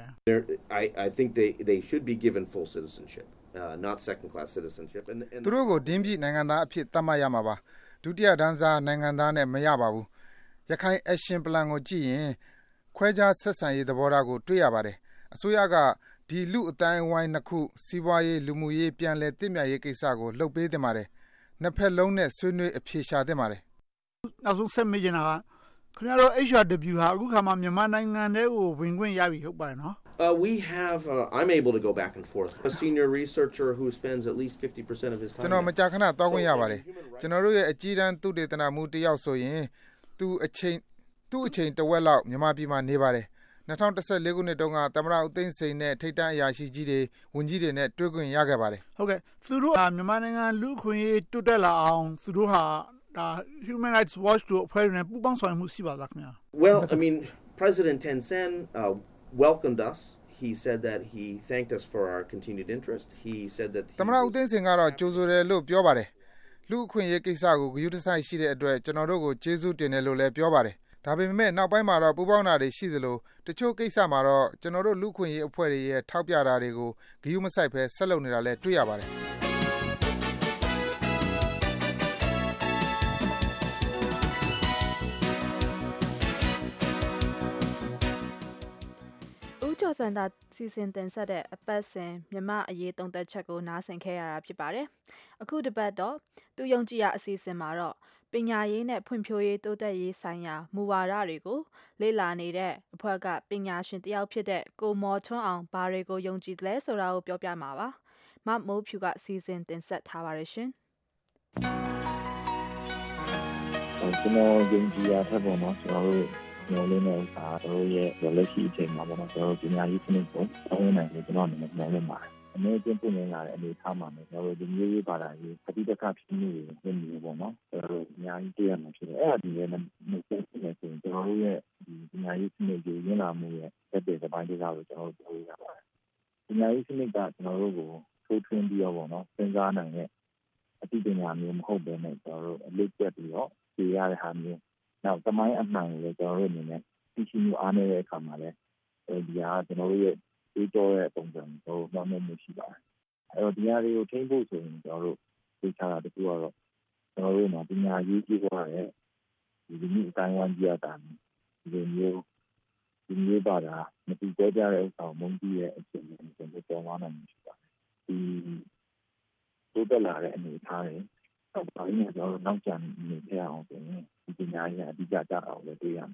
I think they should be given full citizenship not second class citizenship and သူတို့ကိုဒင်းပြနိုင်ငံသားအဖြစ်သတ်မှတ်ရမှာပါဒုတိယတန်းစားနိုင်ငံသားနဲ့မရပါဘူးရခိုင် action plan ကိုကြည့်ရင်ခွဲခြားဆက်ဆံရေးသဘောထားကိုတွေ့ရပါတယ်အစိုးရကဒီလူအတိုင်းဝိုင်းနှစ်ခုစီးပွားရေးလူမှုရေးပြန်လည်တည်မြဲရေးကိစ္စကိုလှုပ်ပေးတင်ပါတယ်နှစ်ဖက်လုံးနဲ့ဆွေးနွေးအဖြေရှာတင်ပါတယ်နောက်ဆုံးဆက်မေးချင်တာကခင်ဗျားတို့ HRW ဟာအခုခါမှာမြန်မာနိုင်ငံထဲကိုဝင်ခွင့်ရပြီဟုတ်ပါတယ်နော် we have I'm able to go back and forth a senior researcher who spends at least 50% of his time ကျွန်တော်မကြာခဏတောင်းခွင့်ရပါတယ်ကျွန်တော်တို့ရဲ့အကြီးတန်းသုတေသနမှုတယောက်ဆိုရင်သူအချိန်တဝက်လောက်မြန်မာပြည်မှာနေပါတယ်2014ခုနှစ်တုန်းကသမ္မတဦးသိန်းစိန်နဲ့ထိပ်တန်းအရာရှိကြီးတွေဝန်ကြီးတွေနဲ့တွေ့ခွင့်ရခဲ့ပါတယ်ဟုတ်ကဲ့သူတို့ဟာမြန်မာနိုင်ငံလူ့အခွင့်အရေးတိုးတက်လာအောင်သူတို့ဟာHuman Rights Watch တို့အဖွဲ့နဲ့ပူးပေါင်းဆောင်ရွက်မှုရှိပါလားခင်ဗျာ Well, I mean, President Thein Sein welcomed us. He said that he thanked us for our continued interest. He said that သမ္မတဦးသိန်းစိန်ကတော့ကြိုဆိုတယ်လို့ပြောပါတယ်လူအခွင့်အရေးကိစ္စကိုဂရုတစိုက်ရှိတဲ့အတွက်ကျွန်တော်တို့ကိုကျေးဇူးတင်တယ်လို့လည်းပြောပါတယ်ဒါပေမဲ့နောက်ပိုင်းမှာတော့ပူပေါင်းတာတွေရှိသလိုတချို့ကိစ္စမှာတော့ကျွန်တော်တို့လူခွင့်ရေးအဖွဲ့တွေရဲ့ထောက်ပြတာတွေကိုဂရုမစိုက်ဘဲဆက်လုပ်နေတာလည်းတွေ့ရပါတယ်ကျော်စံသာစီစဉ်တင်ဆက်တဲ့အပတ်စဉ်မြမအရေးသုံးသက်ချက်ကိုနားဆင်ခဲ့ရတာဖြစ်ပါတယ်။အခုတစ်ပတ်တော့သူယုံကြည်ရာအစီအစဉ်မှာတော့ပညာရေးနဲ့ဖွံ့ဖြိုးရေးတိုးတက်ရေးဆိုင်ရာမူဝါဒတွေကိုလေ့လာနေတဲ့အဖွဲ့ကပညာရှင်တယောက်ဖြစ်တဲ့ကိုမော်ထွန်းအောင်ဘာတွေကိုယုံကြည်တယ်ဆိုတာကိုပြောပြမှာပါ။မမိုးဖြူကစီစဉ်တင်ဆက်ထားပါရရှင်။ကျွန်တော်ယုံကြည်ရာထက်ပေါ်မှာကျွန်တော်တို့ညှို့လေးနဲ့ဥစ္စာတို့ရဲ့လက်ရှိအချိန်မှာပေါ့နော်ကျွန်တော်တို့ပညာရေးစနစ်ကိုတောင်းနိုင်တယ်ကျွန်တော်အနေနဲ့ညှို့လေးပါတယ်အနည်းချင်းပုံနေလာတဲ့အနေအထားမှာလည်းကျွန်တော်တို့ဒီမျိုးရေးပါတာကြီးအတိတ်ကဖြစ်နေတယ်ဖြစ်နေပေါ့နော်ကျွန်တော်တို့အများကြီးတွေ့ရမှာဖြစ်တယ်အဲ့ဒါဒီလည်းမသိနေဆိုရင်ကျွန်တော်တို့ရဲ့ဒီပညာရေးစနစ်ကိုရင်းလာမှုရဲ့တက်တဲ့ပိုင်းတွေကကိုကျွန်တော်တို့ပြောရပါတယ်ပညာရေးစနစ်ကကျွန်တော်တို့ကိုထိုးထွင်းပြီးတော့ပေါ့နော်စဉ်းစားနိုင်တဲ့အတိတ်ပညာမျိုးမဟုတ်ဘဲနဲ့ကျွန်တော်တို့အလေးကျက်ပြီးတော့ဖြေရတဲ့ဟာမျိုးနောက်သမိုင်းအမှန်ကိုလည်းကျွန်တော်တို့အနေနဲ့သိရှိမှုအားနည်းတဲ့အခါမှာလည်းဒီဟာကျွန်တော်တို့ရဲ့ဒီတော့ရဲ့ပုံစံကိုမှတ်မှုရှိပါတယ်အဲ့တော့ဒီဟာတွေကိုထိန်းဖို့ဆိုရင်ကျွန်တော်တို့သိချတာတခုကတော့ကျွန်တော်တို့မှာပညာရေးကြီးသွားတဲ့ဒီနေ့အတိုင်းဝိုင်းကြရတာဒီလိုမျိုးဒီမျိုးပါတာမတူကြတဲ့ဥစ္စာမုန်းကြီးရဲ့အချိန်ကိုကျွန်တော်ပြောင်းနိုင်မှာရှိပါတယ်ဒီတိုးတက်လာတဲ့အနေအထားတွေတော့ဘာလို့လဲကျွန်တော်တို့နောက်ကျနေခဲ့အောင်ဆိုရင်ဒီပညာရေးအဓိကကြတာကိုလည်းတွေ့ရမယ်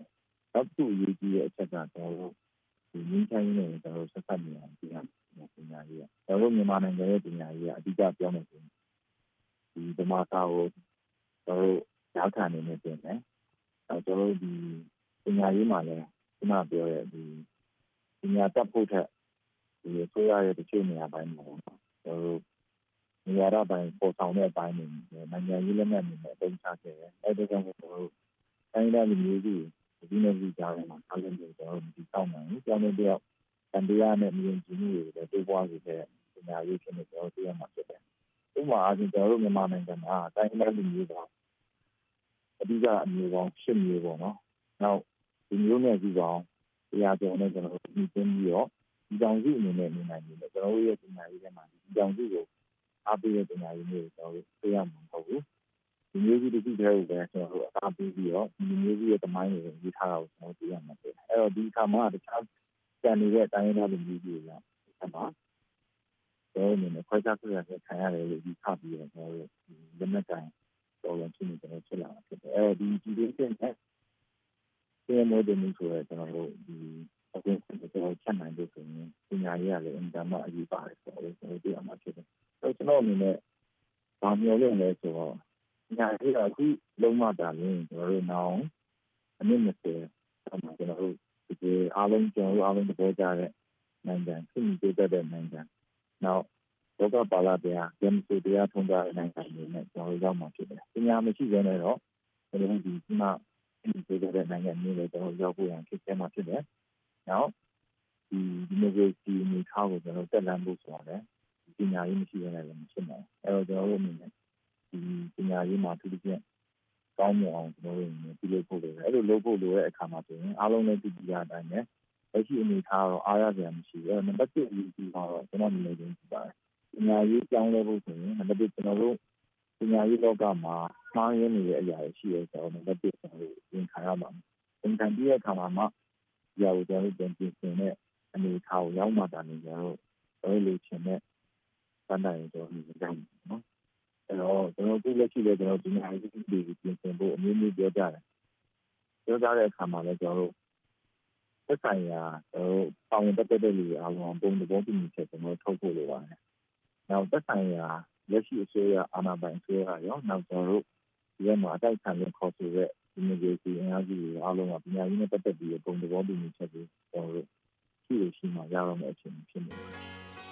နောက်တစ်ခုအရေးကြီးတဲ့အချက်ကကျွန်တော်တို့ဒီငင်းချိုင်းနေကျွန်တော်တို့ဆက်ဆက်နေအောင်ပြင်ရမယ်ပညာရေးကျွန်တော်တို့မြန်မာနိုင်ငံရဲ့ပညာရေးကအဓိကပြောမယ်ဆိုရင်ဒီဓမ္မစာကိုကျွန်တော်တို့ရောက်ခံနေနေပြင်တယ်ကျွန်တော်တို့ဒီပညာရေးမှာလည်းခုနပြောတဲ့ဒီပညာတတ်ဖို့ထက်ဒီဆိုရတဲ့တချို့နေရာပိုင်းမှာကျွန်တော်တို့နေရာပိုင်းပေါ်ဆောင်တဲ့အပိုင်းတွေနိုင်ငံရေးလက်နက်တွေနဲ့အသုံးချခဲ့တယ်အဲ့ဒါကြောင့်ကျွန်တော်တို့တိုင်းဒေသမျိုးစုဒီနေ့ဒီကြားထဲမှာအားလုံးကိုကျွန်တော်တို့ဒီတောင်းနိုင်ဘူးကျောင်းတွေတယောက်တန်တရားနဲ့မြင်ကြည့်မှုတွေလည်းတိုးပွားစေတဲ့ပညာရေးဖြစ်နေကျွန်တော်တို့သိရမှာဖြစ်တယ်။ဥပမာအားဖြင့်ကျွန်တော်တို့မြန်မာနိုင်ငံမှာတိုင်းဒေသမျိုးကအဓိကအမျိုးပေါင်း၈မျိုးပေါ့နော်။နောက်ဒီမျိုးနဲ့ဒီကောင်တရားကျော်နဲ့ကျွန်တော်တို့ဒီသိပြီးတော့ဒီတောင်စုအနေနဲ့နေနိုင်တယ်ကျွန်တော်တို့ရဲ့ပညာရေးထဲမှာဒီတောင်စုကိုအားပေးတဲ့ပညာရေးမျိုးကိုကျွန်တော်တို့သိရမှာမဟုတ်ဘူး။ဒီမျိုးကြီးတစ်ခုတည်းကိုပဲကျွန်တော်တို့အားပေးပြီးတော့ဒီမျိုးကြီးရဲ့တမိုင်းကိုရေးထားတာကိုကျွန်တော်သိရမှာဖြစ်တယ်။အဲ့တော့ဒီအခါမှာတခြားကျန်နေတဲ့တိုင်းဒေသမျိုးကြီးတွေကအဲ့မှာကျွန်တော်တို့ခွဲခြားခွဲခံရတယ်လို့ဒီခါပြီးတော့ကျွန်တော်တို့လက်နက်ကန်တော်လုံးချင်းကျွန်တော်ဖြစ်လာတာဖြစ်တယ်။အဲ့တော့ဒီဒီလေးနဲ့ဒီမိုဒယ်မျိုးဆိုရကျွန်တော်တို့ဒီအခုကျွန်တော်ချက်နိုင်လို့ဆိုရင်ပညာရေးရလည်းအင်တာနက်အရေးပါတယ်ဆိုတော့ကျွန်တော်သိရမှာဖြစ်တယ်။အဲ့ကျွန်တော်အနေနဲ့ဗာမျိုးလေးလဲဆိုတော့ပညာရေးကအခုလုံးဝတာလင်းကျွန်တော်တို့နောက်အနည်း20ကျွန်တော်တို့ဒီအားလုံးကျွန်တော်တို့အားလုံးတပေါ်ကြတဲ့နိုင်ငံဖြစ်နေတဲ့နိုင်ငံနောက်ဒေါကပါလာတဲ့ဂျမ်စီတရားထုံးတဲ့နိုင်ငံတွေနဲ့ကျွန်တော်တို့ရောက်မှာဖြစ်တယ်ပညာမရှိဘဲနဲ့တော့ကျွန်တော်တို့ဒီမှာဖြစ်နေတဲ့နိုင်ငံမျိုးတွေကျွန်တော်ရောက်ဖို့ရန်ဖြစ်မှာဖြစ်တယ်နောက်ဒီမိုကရေစီမျိုးထားကိုကျွန်တော်တက်လှမ်းဖို့ဆိုရတယ်ပညာရေးမရှိဘဲနဲ့လည်းမဖြစ်နိုင်အဲ့တော့ကျွန်တော်တို့အနေနဲ့ဒီပညာရေးမှာသူတို့ပြန်ကောင်းမွန်အောင်ကျွန်တော်တို့ပြုလုပ်ဖို့လိုတယ်အဲ့လိုလုပ်ဖို့လိုတဲ့အခါမှာဆိုရင်အားလုံးလည်းသိကြတဲ့အတိုင်းပဲလက်ရှိအနေထားတော့အားရစရာမရှိဘူးအဲ့နံပါတ်1အရေးကြီးတာတော့ကျွန်တော်အနေနဲ့ပြောပြပါတယ်ပညာရေးကြောင်းလဲဖို့ဆိုရင်နံပါတ်1ကျွန်တော်တို့ပညာရေးလောကမှာမှားယွင်းနေတဲ့အရာတွေရှိရဲဆိုတော့နံပါတ်1ကျွန်တော်တို့သင်ခံရပါမယ်သင်ခံပြီးတဲ့အခါမှာမှဒီအရာကိုကျွန်တော်တို့ပြင်ဆင်တဲ့အနေအထားကိုရောက်မှတာနေကျွန်တော်တို့လိုချင်တဲ့စံတိုင်းကျွန်တော်တို့ကြောင်းနော်အဲ့တော့ကျွန်တော်တို့လက်ရှိလည်းကျွန်တော်ပညာရေးတွေပြင်ဆင်ဖို့အမျိုးမျိုးပြောကြတယ်ပြောကြတဲ့အခါမှာလည်းကျွန်တော်တို့သက်ဆိုင်ရာပေါဝင်တက်တဲ့လူတွေအားလုံးပုံသဘောတူညီချက်ကျွန်တော်ထုတ်ဖို့လိုပါတယ်။နောက်သက်ဆိုင်ရာလက်ရှိအစိုးရအာဏာပိုင်အစိုးရရောနောက်ကျွန်တော်တို့ဒီမှာအတိုက်ခံရခေါ်ဆိုတဲ့ဒီမျိုးကြီးအင်အားကြီးတွေအားလုံးကပညာရေးနဲ့ပတ်သက်ပြီးပုံသဘောတူညီချက်တွေကျွန်တော်တို့ရှိမှရတော့မယ့်အချိန်ဖြစ်နေတယ်။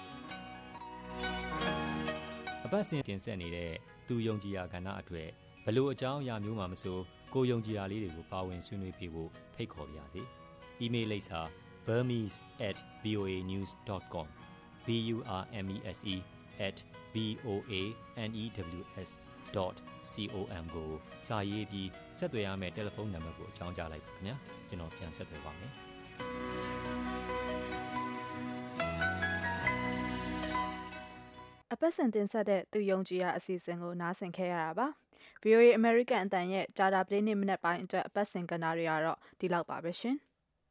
အပတ်စဉ်တင်ဆက်နေတဲ့သူယုံကြည်ရာကဏ္ဍအတွက်ဘလို့အကြောင်းအရာမျိုးမှမဆိုကိုယုံကြည်ရာလေးတွေကိုပါဝင်ဆွေးနွေးပေးဖို့ဖိတ်ခေါ်ပါရစေ။ email လိပ်စာ burmese@voanews.com burmese@voanews.com ကိုစာရေးပြီးဆက်သွယ်ရမယ့်တယ်လီဖုန်းနံပါတ်ကိုအကြောင်းကြားလိုက်ပါခင်ဗျာကျွန်တော်ပြန်ဆက်သွယ်ပါမယ်အပတ်စဉ်တင်ဆက်တဲ့သူယုံကြည်ရာအစီအစဉ်ကိုနားဆင်ခဲ့ရတာပါ VOA American အတန်ရဲ့ဂျာတာပလေးနေ့မနေ့ပိုင်းအတွက်အပတ်စဉ်ကဏ္ဍတွေကတော့ဒီလောက်ပါပဲရှင်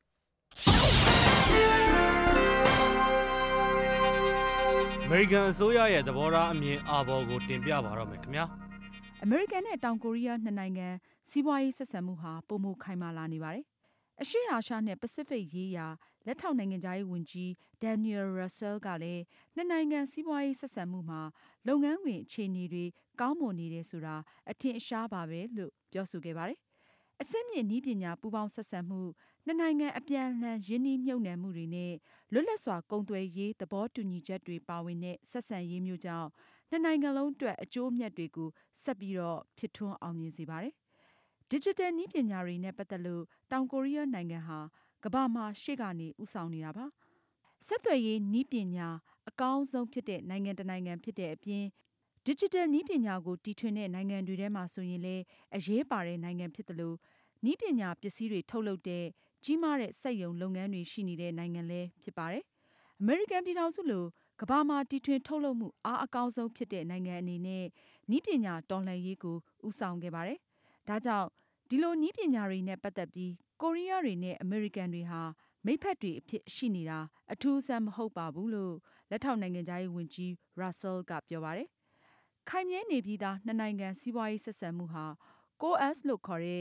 အမေရိကန်အစိုးရရဲ့သဘောထားအမြင်အာဘော်ကိုတင်ပြပါတော့မယ်ခင်ဗျာအမေရိကန်နဲ့တောင်ကိုရီးယားနှစ်နိုင်ငံစီးပွားရေးဆက်ဆံမှုဟာပိုမိုခိုင်မာလာနေပါတယ်အရှေ့အာရှနဲ့ပစိဖိတ်ရေးရာလက်ထောက်နိုင်ငံသားရေးဝန်ကြီး Daniel Russell ကလည်းနှစ်နိုင်ငံစီးပွားရေးဆက်ဆံမှုမှာလုပ်ငန်းဝင်အခြေအနေတွေကောင်းမွန်နေတယ်ဆိုတာအထင်အရှားပါပဲလို့ပြောဆိုခဲ့ပါတယ်အဆင့်မြင့်နည်းပညာပူးပေါင်းဆက်ဆံမှုနှစ်နိုင်ငံအပြန်အလှန်ရင်းနှီးမြှုပ်နှံမှုတွေနဲ့လွတ်လပ်စွာကုန်သွယ်ရေးသဘောတူညီချက်တွေပါဝင်တဲ့ဆက်ဆံရေးမျိုးကြောင့်နှစ်နိုင်ငံလုံးအတွက်အကျိုးအမြတ်တွေကိုဆက်ပြီးတော့ဖြစ်ထွန်းအောင်မြင်စေပါတယ်။ Digital နည်းပညာတွေနဲ့ပတ်သက်လို့တောင်ကိုရီးယားနိုင်ငံဟာကမ္ဘာမှာရှေ့ကနေဦးဆောင်နေတာပါ။ဆက်သွယ်ရေးနည်းပညာအကောင်းဆုံးဖြစ်တဲ့နိုင်ငံတစ်နိုင်ငံဖြစ်တဲ့အပြင် Digital နည်းပညာကိုတီထွင်တဲ့နိုင်ငံတွေထဲမှာဆိုရင်လည်းအရေးပါတဲ့နိုင်ငံဖြစ်သလိုနည်းပညာပစ္စည်းတွေထုတ်လုပ်တဲ့ကြီးမားတဲ့စက်ရုံလုပ်ငန်းတွေရှိနေတဲ့နိုင်ငံလည်းဖြစ်ပါတယ်။ အမေရိကန်ပြည်ထောင်စုလိုကမ္ဘာမှာတီထွင်ထုတ်လုပ်မှုအားအကောင်းဆုံးဖြစ်တဲ့နိုင်ငံအနေနဲ့နည်းပညာတော်လှန်ရေးကိုဦးဆောင်ခဲ့ပါတယ်။ဒါကြောင့်ဒီလိုနည်းပညာတွေနဲ့ပတ်သက်ပြီးကိုရီးယားတွေနဲ့အမေရိကန်တွေဟာမိတ်ဖက်တွေအဖြစ်ရှိနေတာအထူးအဆန်းမဟုတ်ပါဘူးလို့လက်ထောက်နိုင်ငံသားရေးဝန်ကြီး Russell ကပြောပါတယ်။ခိုင်မြဲနေပြီးသားနှစ်နိုင်ငံစီးပွားရေးဆက်ဆံမှုဟာ COAS လို့ခေါ်တဲ့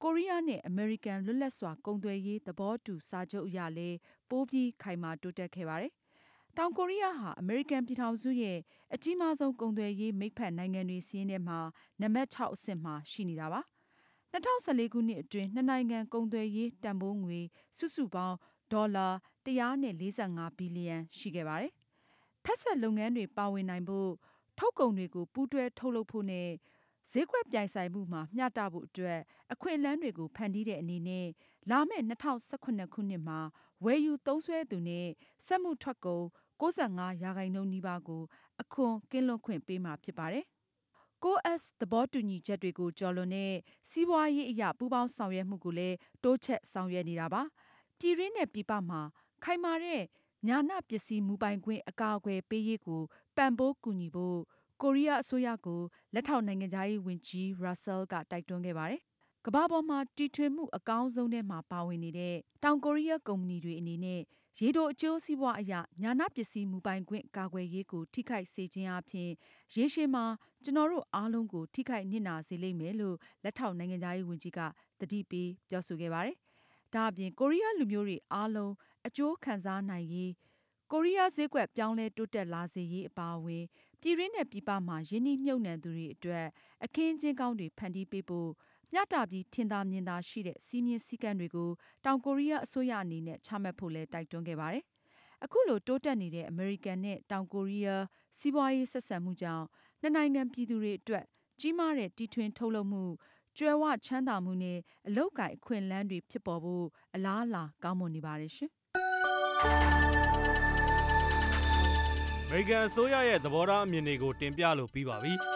ကိုရီးယားနဲ့အမေရိကန်လွတ်လပ်စွာကုန်သွယ်ရေးသဘောတူစာချုပ်အရလည်းပိုပြီးခိုင်မာတိုးတက်ခဲ့ပါတယ်။တောင်ကိုရီးယားဟာအမေရိကန်ပြည်ထောင်စုရဲ့အကြီးမားဆုံးကုန်သွယ်ရေးမိတ်ဖက်နိုင်ငံတွေစီးရင်ထဲမှာနံပါတ် 6 အဆင့်မှာရှိနေတာပါ။2014 ခုနှစ်အတွင်းနှစ်နိုင်ငံကုန်သွယ်ရေးတန်ဖိုးငွေစုစုပေါင်းဒေါ်လာ145 ဘီလီယံရှိခဲ့ပါတယ်။ဖက်ဆက်လုပ်ငန်းတွေပါဝင်နိုင်ဖို့ထုတ်ကုန်တွေကိုပူးတွဲထုတ်လုပ်ဖို့နဲ့ဈေးကွက်ပြိုင်ဆိုင်မှုမှာမျှတဖို့အတွက်အခွင့်အလမ်းတွေကိုဖန်တီးတဲ့အနေနဲ့လာမယ့်2018ခုနှစ်မှာဝယ်ယူသုံးစွဲသူနဲ့စက်မှုထွက်ကုန်95% နီးပါးကိုအခွန်ကင်းလွတ်ခွင့်ပေးမှာဖြစ်ပါတယ်။ COAS သဘောတူညီချက်တွေကိုကျော်လွန်တဲ့စီးပွားရေးအရာပူးပေါင်းဆောင်ရွက်မှုကိုလည်းတိုးချဲ့ဆောင်ရွက်နေတာပါ။ပြည်တွင်းနဲ့ပြည်ပမှာခိုင်မာတဲ့ညာဏပစ္စည်းမူပိုင်ခွင့်အကာအကွယ်ပေးရေးကိုပံ့ပိုးကူညီဖို့ကိုရီးယားအစိုးရကိုလက်ထောက်နိုင်ငံခြားရေးဝန်ကြီး Russell ကတိုက်တွန်းခဲ့ပါတယ်။ကမ္ဘာပေါ်မှာတီထွင်မှုအကောင်းဆုံးထဲမှာပါဝင်နေတဲ့တောင်ကိုရီးယားကုမ္ပဏီတွေအနေနဲ့ရေတိုအကျိုးစီးပွားအရညာဏပစ္စည်းမူပိုင်ခွင့်ကာကွယ်ရေးကိုထိခိုက်စေခြင်းအပြင်ရေရှည်မှာကျွန်တော်တို့အားလုံးကိုထိခိုက်နစ်နာစေလိမ့်မယ်လို့လက်ထောက်နိုင်ငံခြားရေးဝန်ကြီးကသတိပေးပြောဆိုခဲ့ပါတယ်။ဒါအပြင်ကိုရီးယားလူမျိုးတွေအားလုံးအကျိုးခံစားနိုင်ရေးကိုရီးယားဈေးကွက်ပြောင်းလဲတိုးတက်လာစေရေးအပါအဝင်ပြည်တွင်းနဲ့ပြည်ပမှာယင်းနှိမ့်မြုပ်နှံသူတွေအတွက်အခင်းကျင်းကောင်းတွေဖန်တီးပေးဖို့မျှတပြီးထင်သာမြင်သာရှိတဲ့စီးမြင်စည်းကမ်းတွေကိုတောင်ကိုရီးယားအစိုးရအနေနဲ့ချမှတ်ဖို့လည်းတိုက်တွန်းခဲ့ပါတယ်။အခုလိုတိုးတက်နေတဲ့အမေရိကန်နဲ့တောင်ကိုရီးယားစီးပွားရေးဆက်ဆံမှုကြောင့်နှစ်နိုင်ငံပြည်သူတွေအတွက်ကြီးမားတဲ့တီထွင်ထုတ်လုပ်မှုကြွယ်ဝချမ်းသာမှုနဲ့အလုပ်အကိုင်အခွင့်အလမ်းတွေဖြစ်ပေါ်ဖို့အလားအလာကောင်းမွန်နေပါတယ်ရှင်။အမေရိကန်အစိုးရရဲ့သဘောထားအမြင်တွေကိုတင်ပြလို့ပြီးပါပြီ။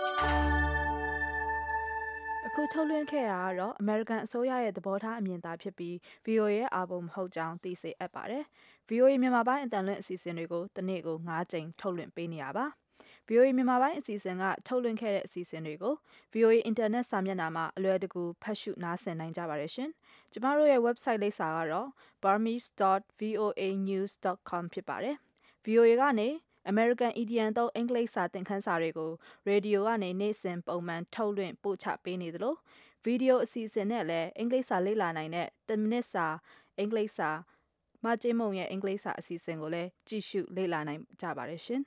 အခုထုတ်လွှင့်ခဲ့တာကတော့ American အစိုးရရဲ့သဘောထားအမြင်သာဖြစ်ပြီး VOA ရဲ့အာပုံမဟုတ်ကြောင်းသိစေအပ်ပါတယ်။ VOA မြန်မာပိုင်းအတန်လွင့်အစီအစဉ်တွေကိုတစ်နေ့ကို9ကြိမ်ထုတ်လွှင့်ပေးနေရပါ။ VOA မြန်မာပိုင်းအစီအစဉ်ကထုတ်လွှင့်ခဲ့တဲ့အစီအစဉ်တွေကို VOA အင်တာနက်စာမျက်နှာမှာအလွယ်တကူဖတ်ရှုနားဆင်နိုင်ကြပါတယ်ရှင်။ကျမတို့ရဲ့ website လိပ်စာကတော့ burmese.voanews.com ဖြစ်ပါတယ်။ VOA ကနေ American Idiom သုံးအင်္ဂလိပ်စာသင်ခန်းစာတွေကိုရေဒီယိုကနေနေ့စဉ်ပုံမှန်ထုတ်လွှင့်ပို့ချပေးနေသလိုဗီဒီယိုအစီအစဉ်နဲ့လည်းအင်္ဂလိပ်စာလေ့လာနိုင်တဲ့10မိနစ်စာအင်္ဂလိပ်စာမကျင်းမုံရဲ့အင်္ဂလိပ်စာအစီအစဉ်ကိုလည်းကြည့်ရှုလေ့လာနိုင်ကြပါတယ်ရှင်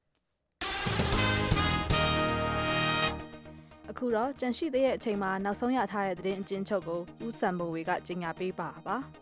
။အခုတော့ကြန့်ရှိသေးတဲ့အချိန်မှာနောက်ဆုံးရထားတဲ့သတင်းအကျဉ်းချုပ်ကိုဦးစံမိုးဝေကကြီးညာပေးပါပါ။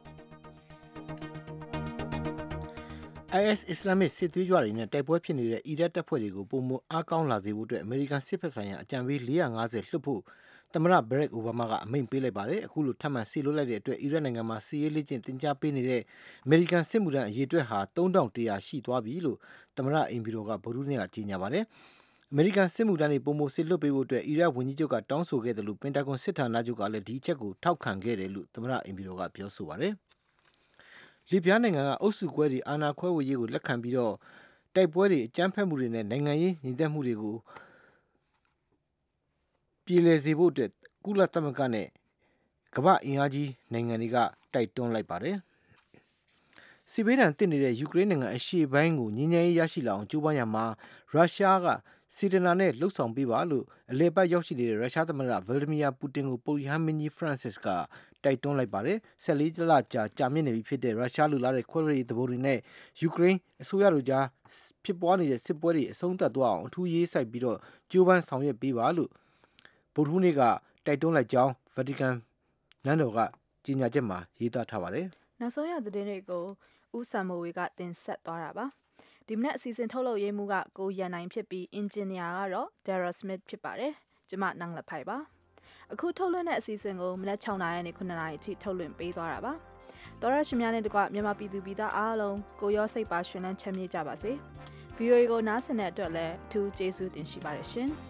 IS အစ္စလာမစ်စစ်သွေးကြွတွေနဲ့တိုက်ပွဲဖြစ်နေတဲ့အီရတ်တပ်ဖွဲ့တွေကိုပုံမှန်အားကောင်းလာစေဖို့အတွက်အမေရိကန်စစ်ဖက်ဆိုင်ရာအကြံပေး450လွှတ်ဖို့သမ္မတဘရက်အိုဘားမားကအမိန့်ပေးလိုက်ပါတယ်။အခုလိုထပ်မံဆီလွှတ်လိုက်တဲ့အတွက်အီရတ်နိုင်ငံမှာစစ်ရေးလေ့ကျင့်သင်ကြားပေးနေတဲ့အမေရိကန်စစ်မှုထမ်းအရေအတွက်ဟာ3100ရှိသွားပြီလို့သမ္မတအိမ်ဖြူတော်ကဗုဒ္ဓဟူးနေ့ကကြေညာပါတယ်။အမေရိကန်စစ်မှုထမ်းတွေပုံမှန်စစ်လွှတ်ပေးဖို့အတွက်အီရတ်ဝန်ကြီးချုပ်ကတောင်းဆိုခဲ့တယ်လို့ပင်တာဂွန်စစ်ဌာနချုပ်ကလည်းဒီအချက်ကိုထောက်ခံခဲ့တယ်လို့သမ္မတအိမ်ဖြူတော်ကပြောဆိုပါတယ်။လီဗျားနိုင်ငံကအုပ်စုခွဲတွေအာဏာခွဲဝေရေးကိုလက်ခံပြီးတော့တိုက်ပွဲတွေအကြမ်းဖက်မှုတွေနဲ့နိုင်ငံရေးညီသက်မှုတွေကိုပြည်လည်စေဖို့အတွက်ကုလသမဂ္ဂနဲ့ကမ္ဘာအင်အားကြီးနိုင်ငံတွေကတိုက်တွန်းလိုက်ပါတယ်။စစ်ဘေးဒဏ်သင့်နေတဲ့ယူကရိန်းနိုင်ငံအရှေ့ပိုင်းကိုငြိမ်းချမ်းရေးရရှိလာအောင်ကြိုးပမ်းရမှာရုရှားကစီဒနာနဲ့လှုပ်ဆောင်ပေးပါလို့အလဲပတ်ရောက်ရှိနေတဲ့ရုရှားသမ္မတဗလာဒီမီယာပူတင်ကိုပုပ်ရဟန်းမင်းကြီးဖရန့်စစ်ကတိုက်တွန်းလိုက်ပါတယ်။14 လကြာမြင့်နေပြီဖြစ်တဲ့ရုရှားလူလာတဲ့ခွဲရေးသဘောတွေနဲ့ယူကရိန်းအစိုးရတို့ကြားဖြစ်ပွားနေတဲ့စစ်ပွဲတွေအဆုံးသတ်သွားအောင်အထူးရေးစိုက်ပြီးတော့ကြိုးပမ်းဆောင်ရွက်ပေးပါလို့ဗုဒ္ဓဟူးနေ့ကတိုက်တွန်းလိုက်ကြောင်းဗာတီကန်နန်းတော်ကကြေညာချက်မှာရေးသားထားပါတယ်။နောက်ဆုံးရသတင်းတွေကိုဦးစံမိုးဝေကတင်ဆက်သွားတာပါ။ဒီမနက်အစီအစဉ်ထုတ်လုပ်ရေးမှူးကကိုရန်နိုင်ဖြစ်ပြီးအင်ဂျင်နီယာကတော့ Dara Smith ဖြစ်ပါတယ်။ကျမနန်းလက်ဖိုက်ပါ။အခုထုတ်လွှင့်တဲ့အစီအစဉ်ကိုမနက်6:00နာရီနဲ့9:00နာရီအထိထုတ်လွှင့်ပေးသွားတာပါ။သောရရှင်များနဲ့တကွမြန်မာပြည်သူပြည်သားအားလုံးကိုရောစိတ်ပါရှင်လန်းချမ်းမြေ့ကြပါစေ။ VOA ကိုနားဆင်တဲ့အတွက်လည်းအထူးကျေးဇူးတင်ရှိပါတယ်ရှင်။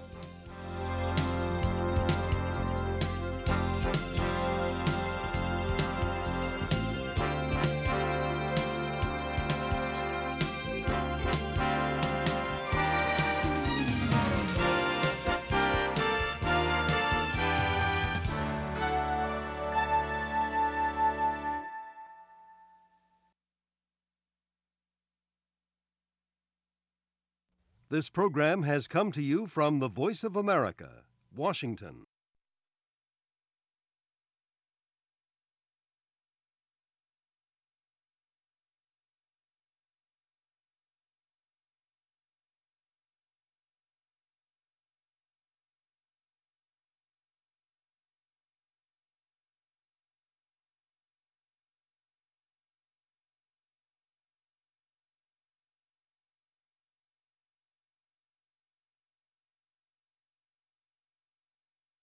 This program has come to you from the Voice of America, Washington.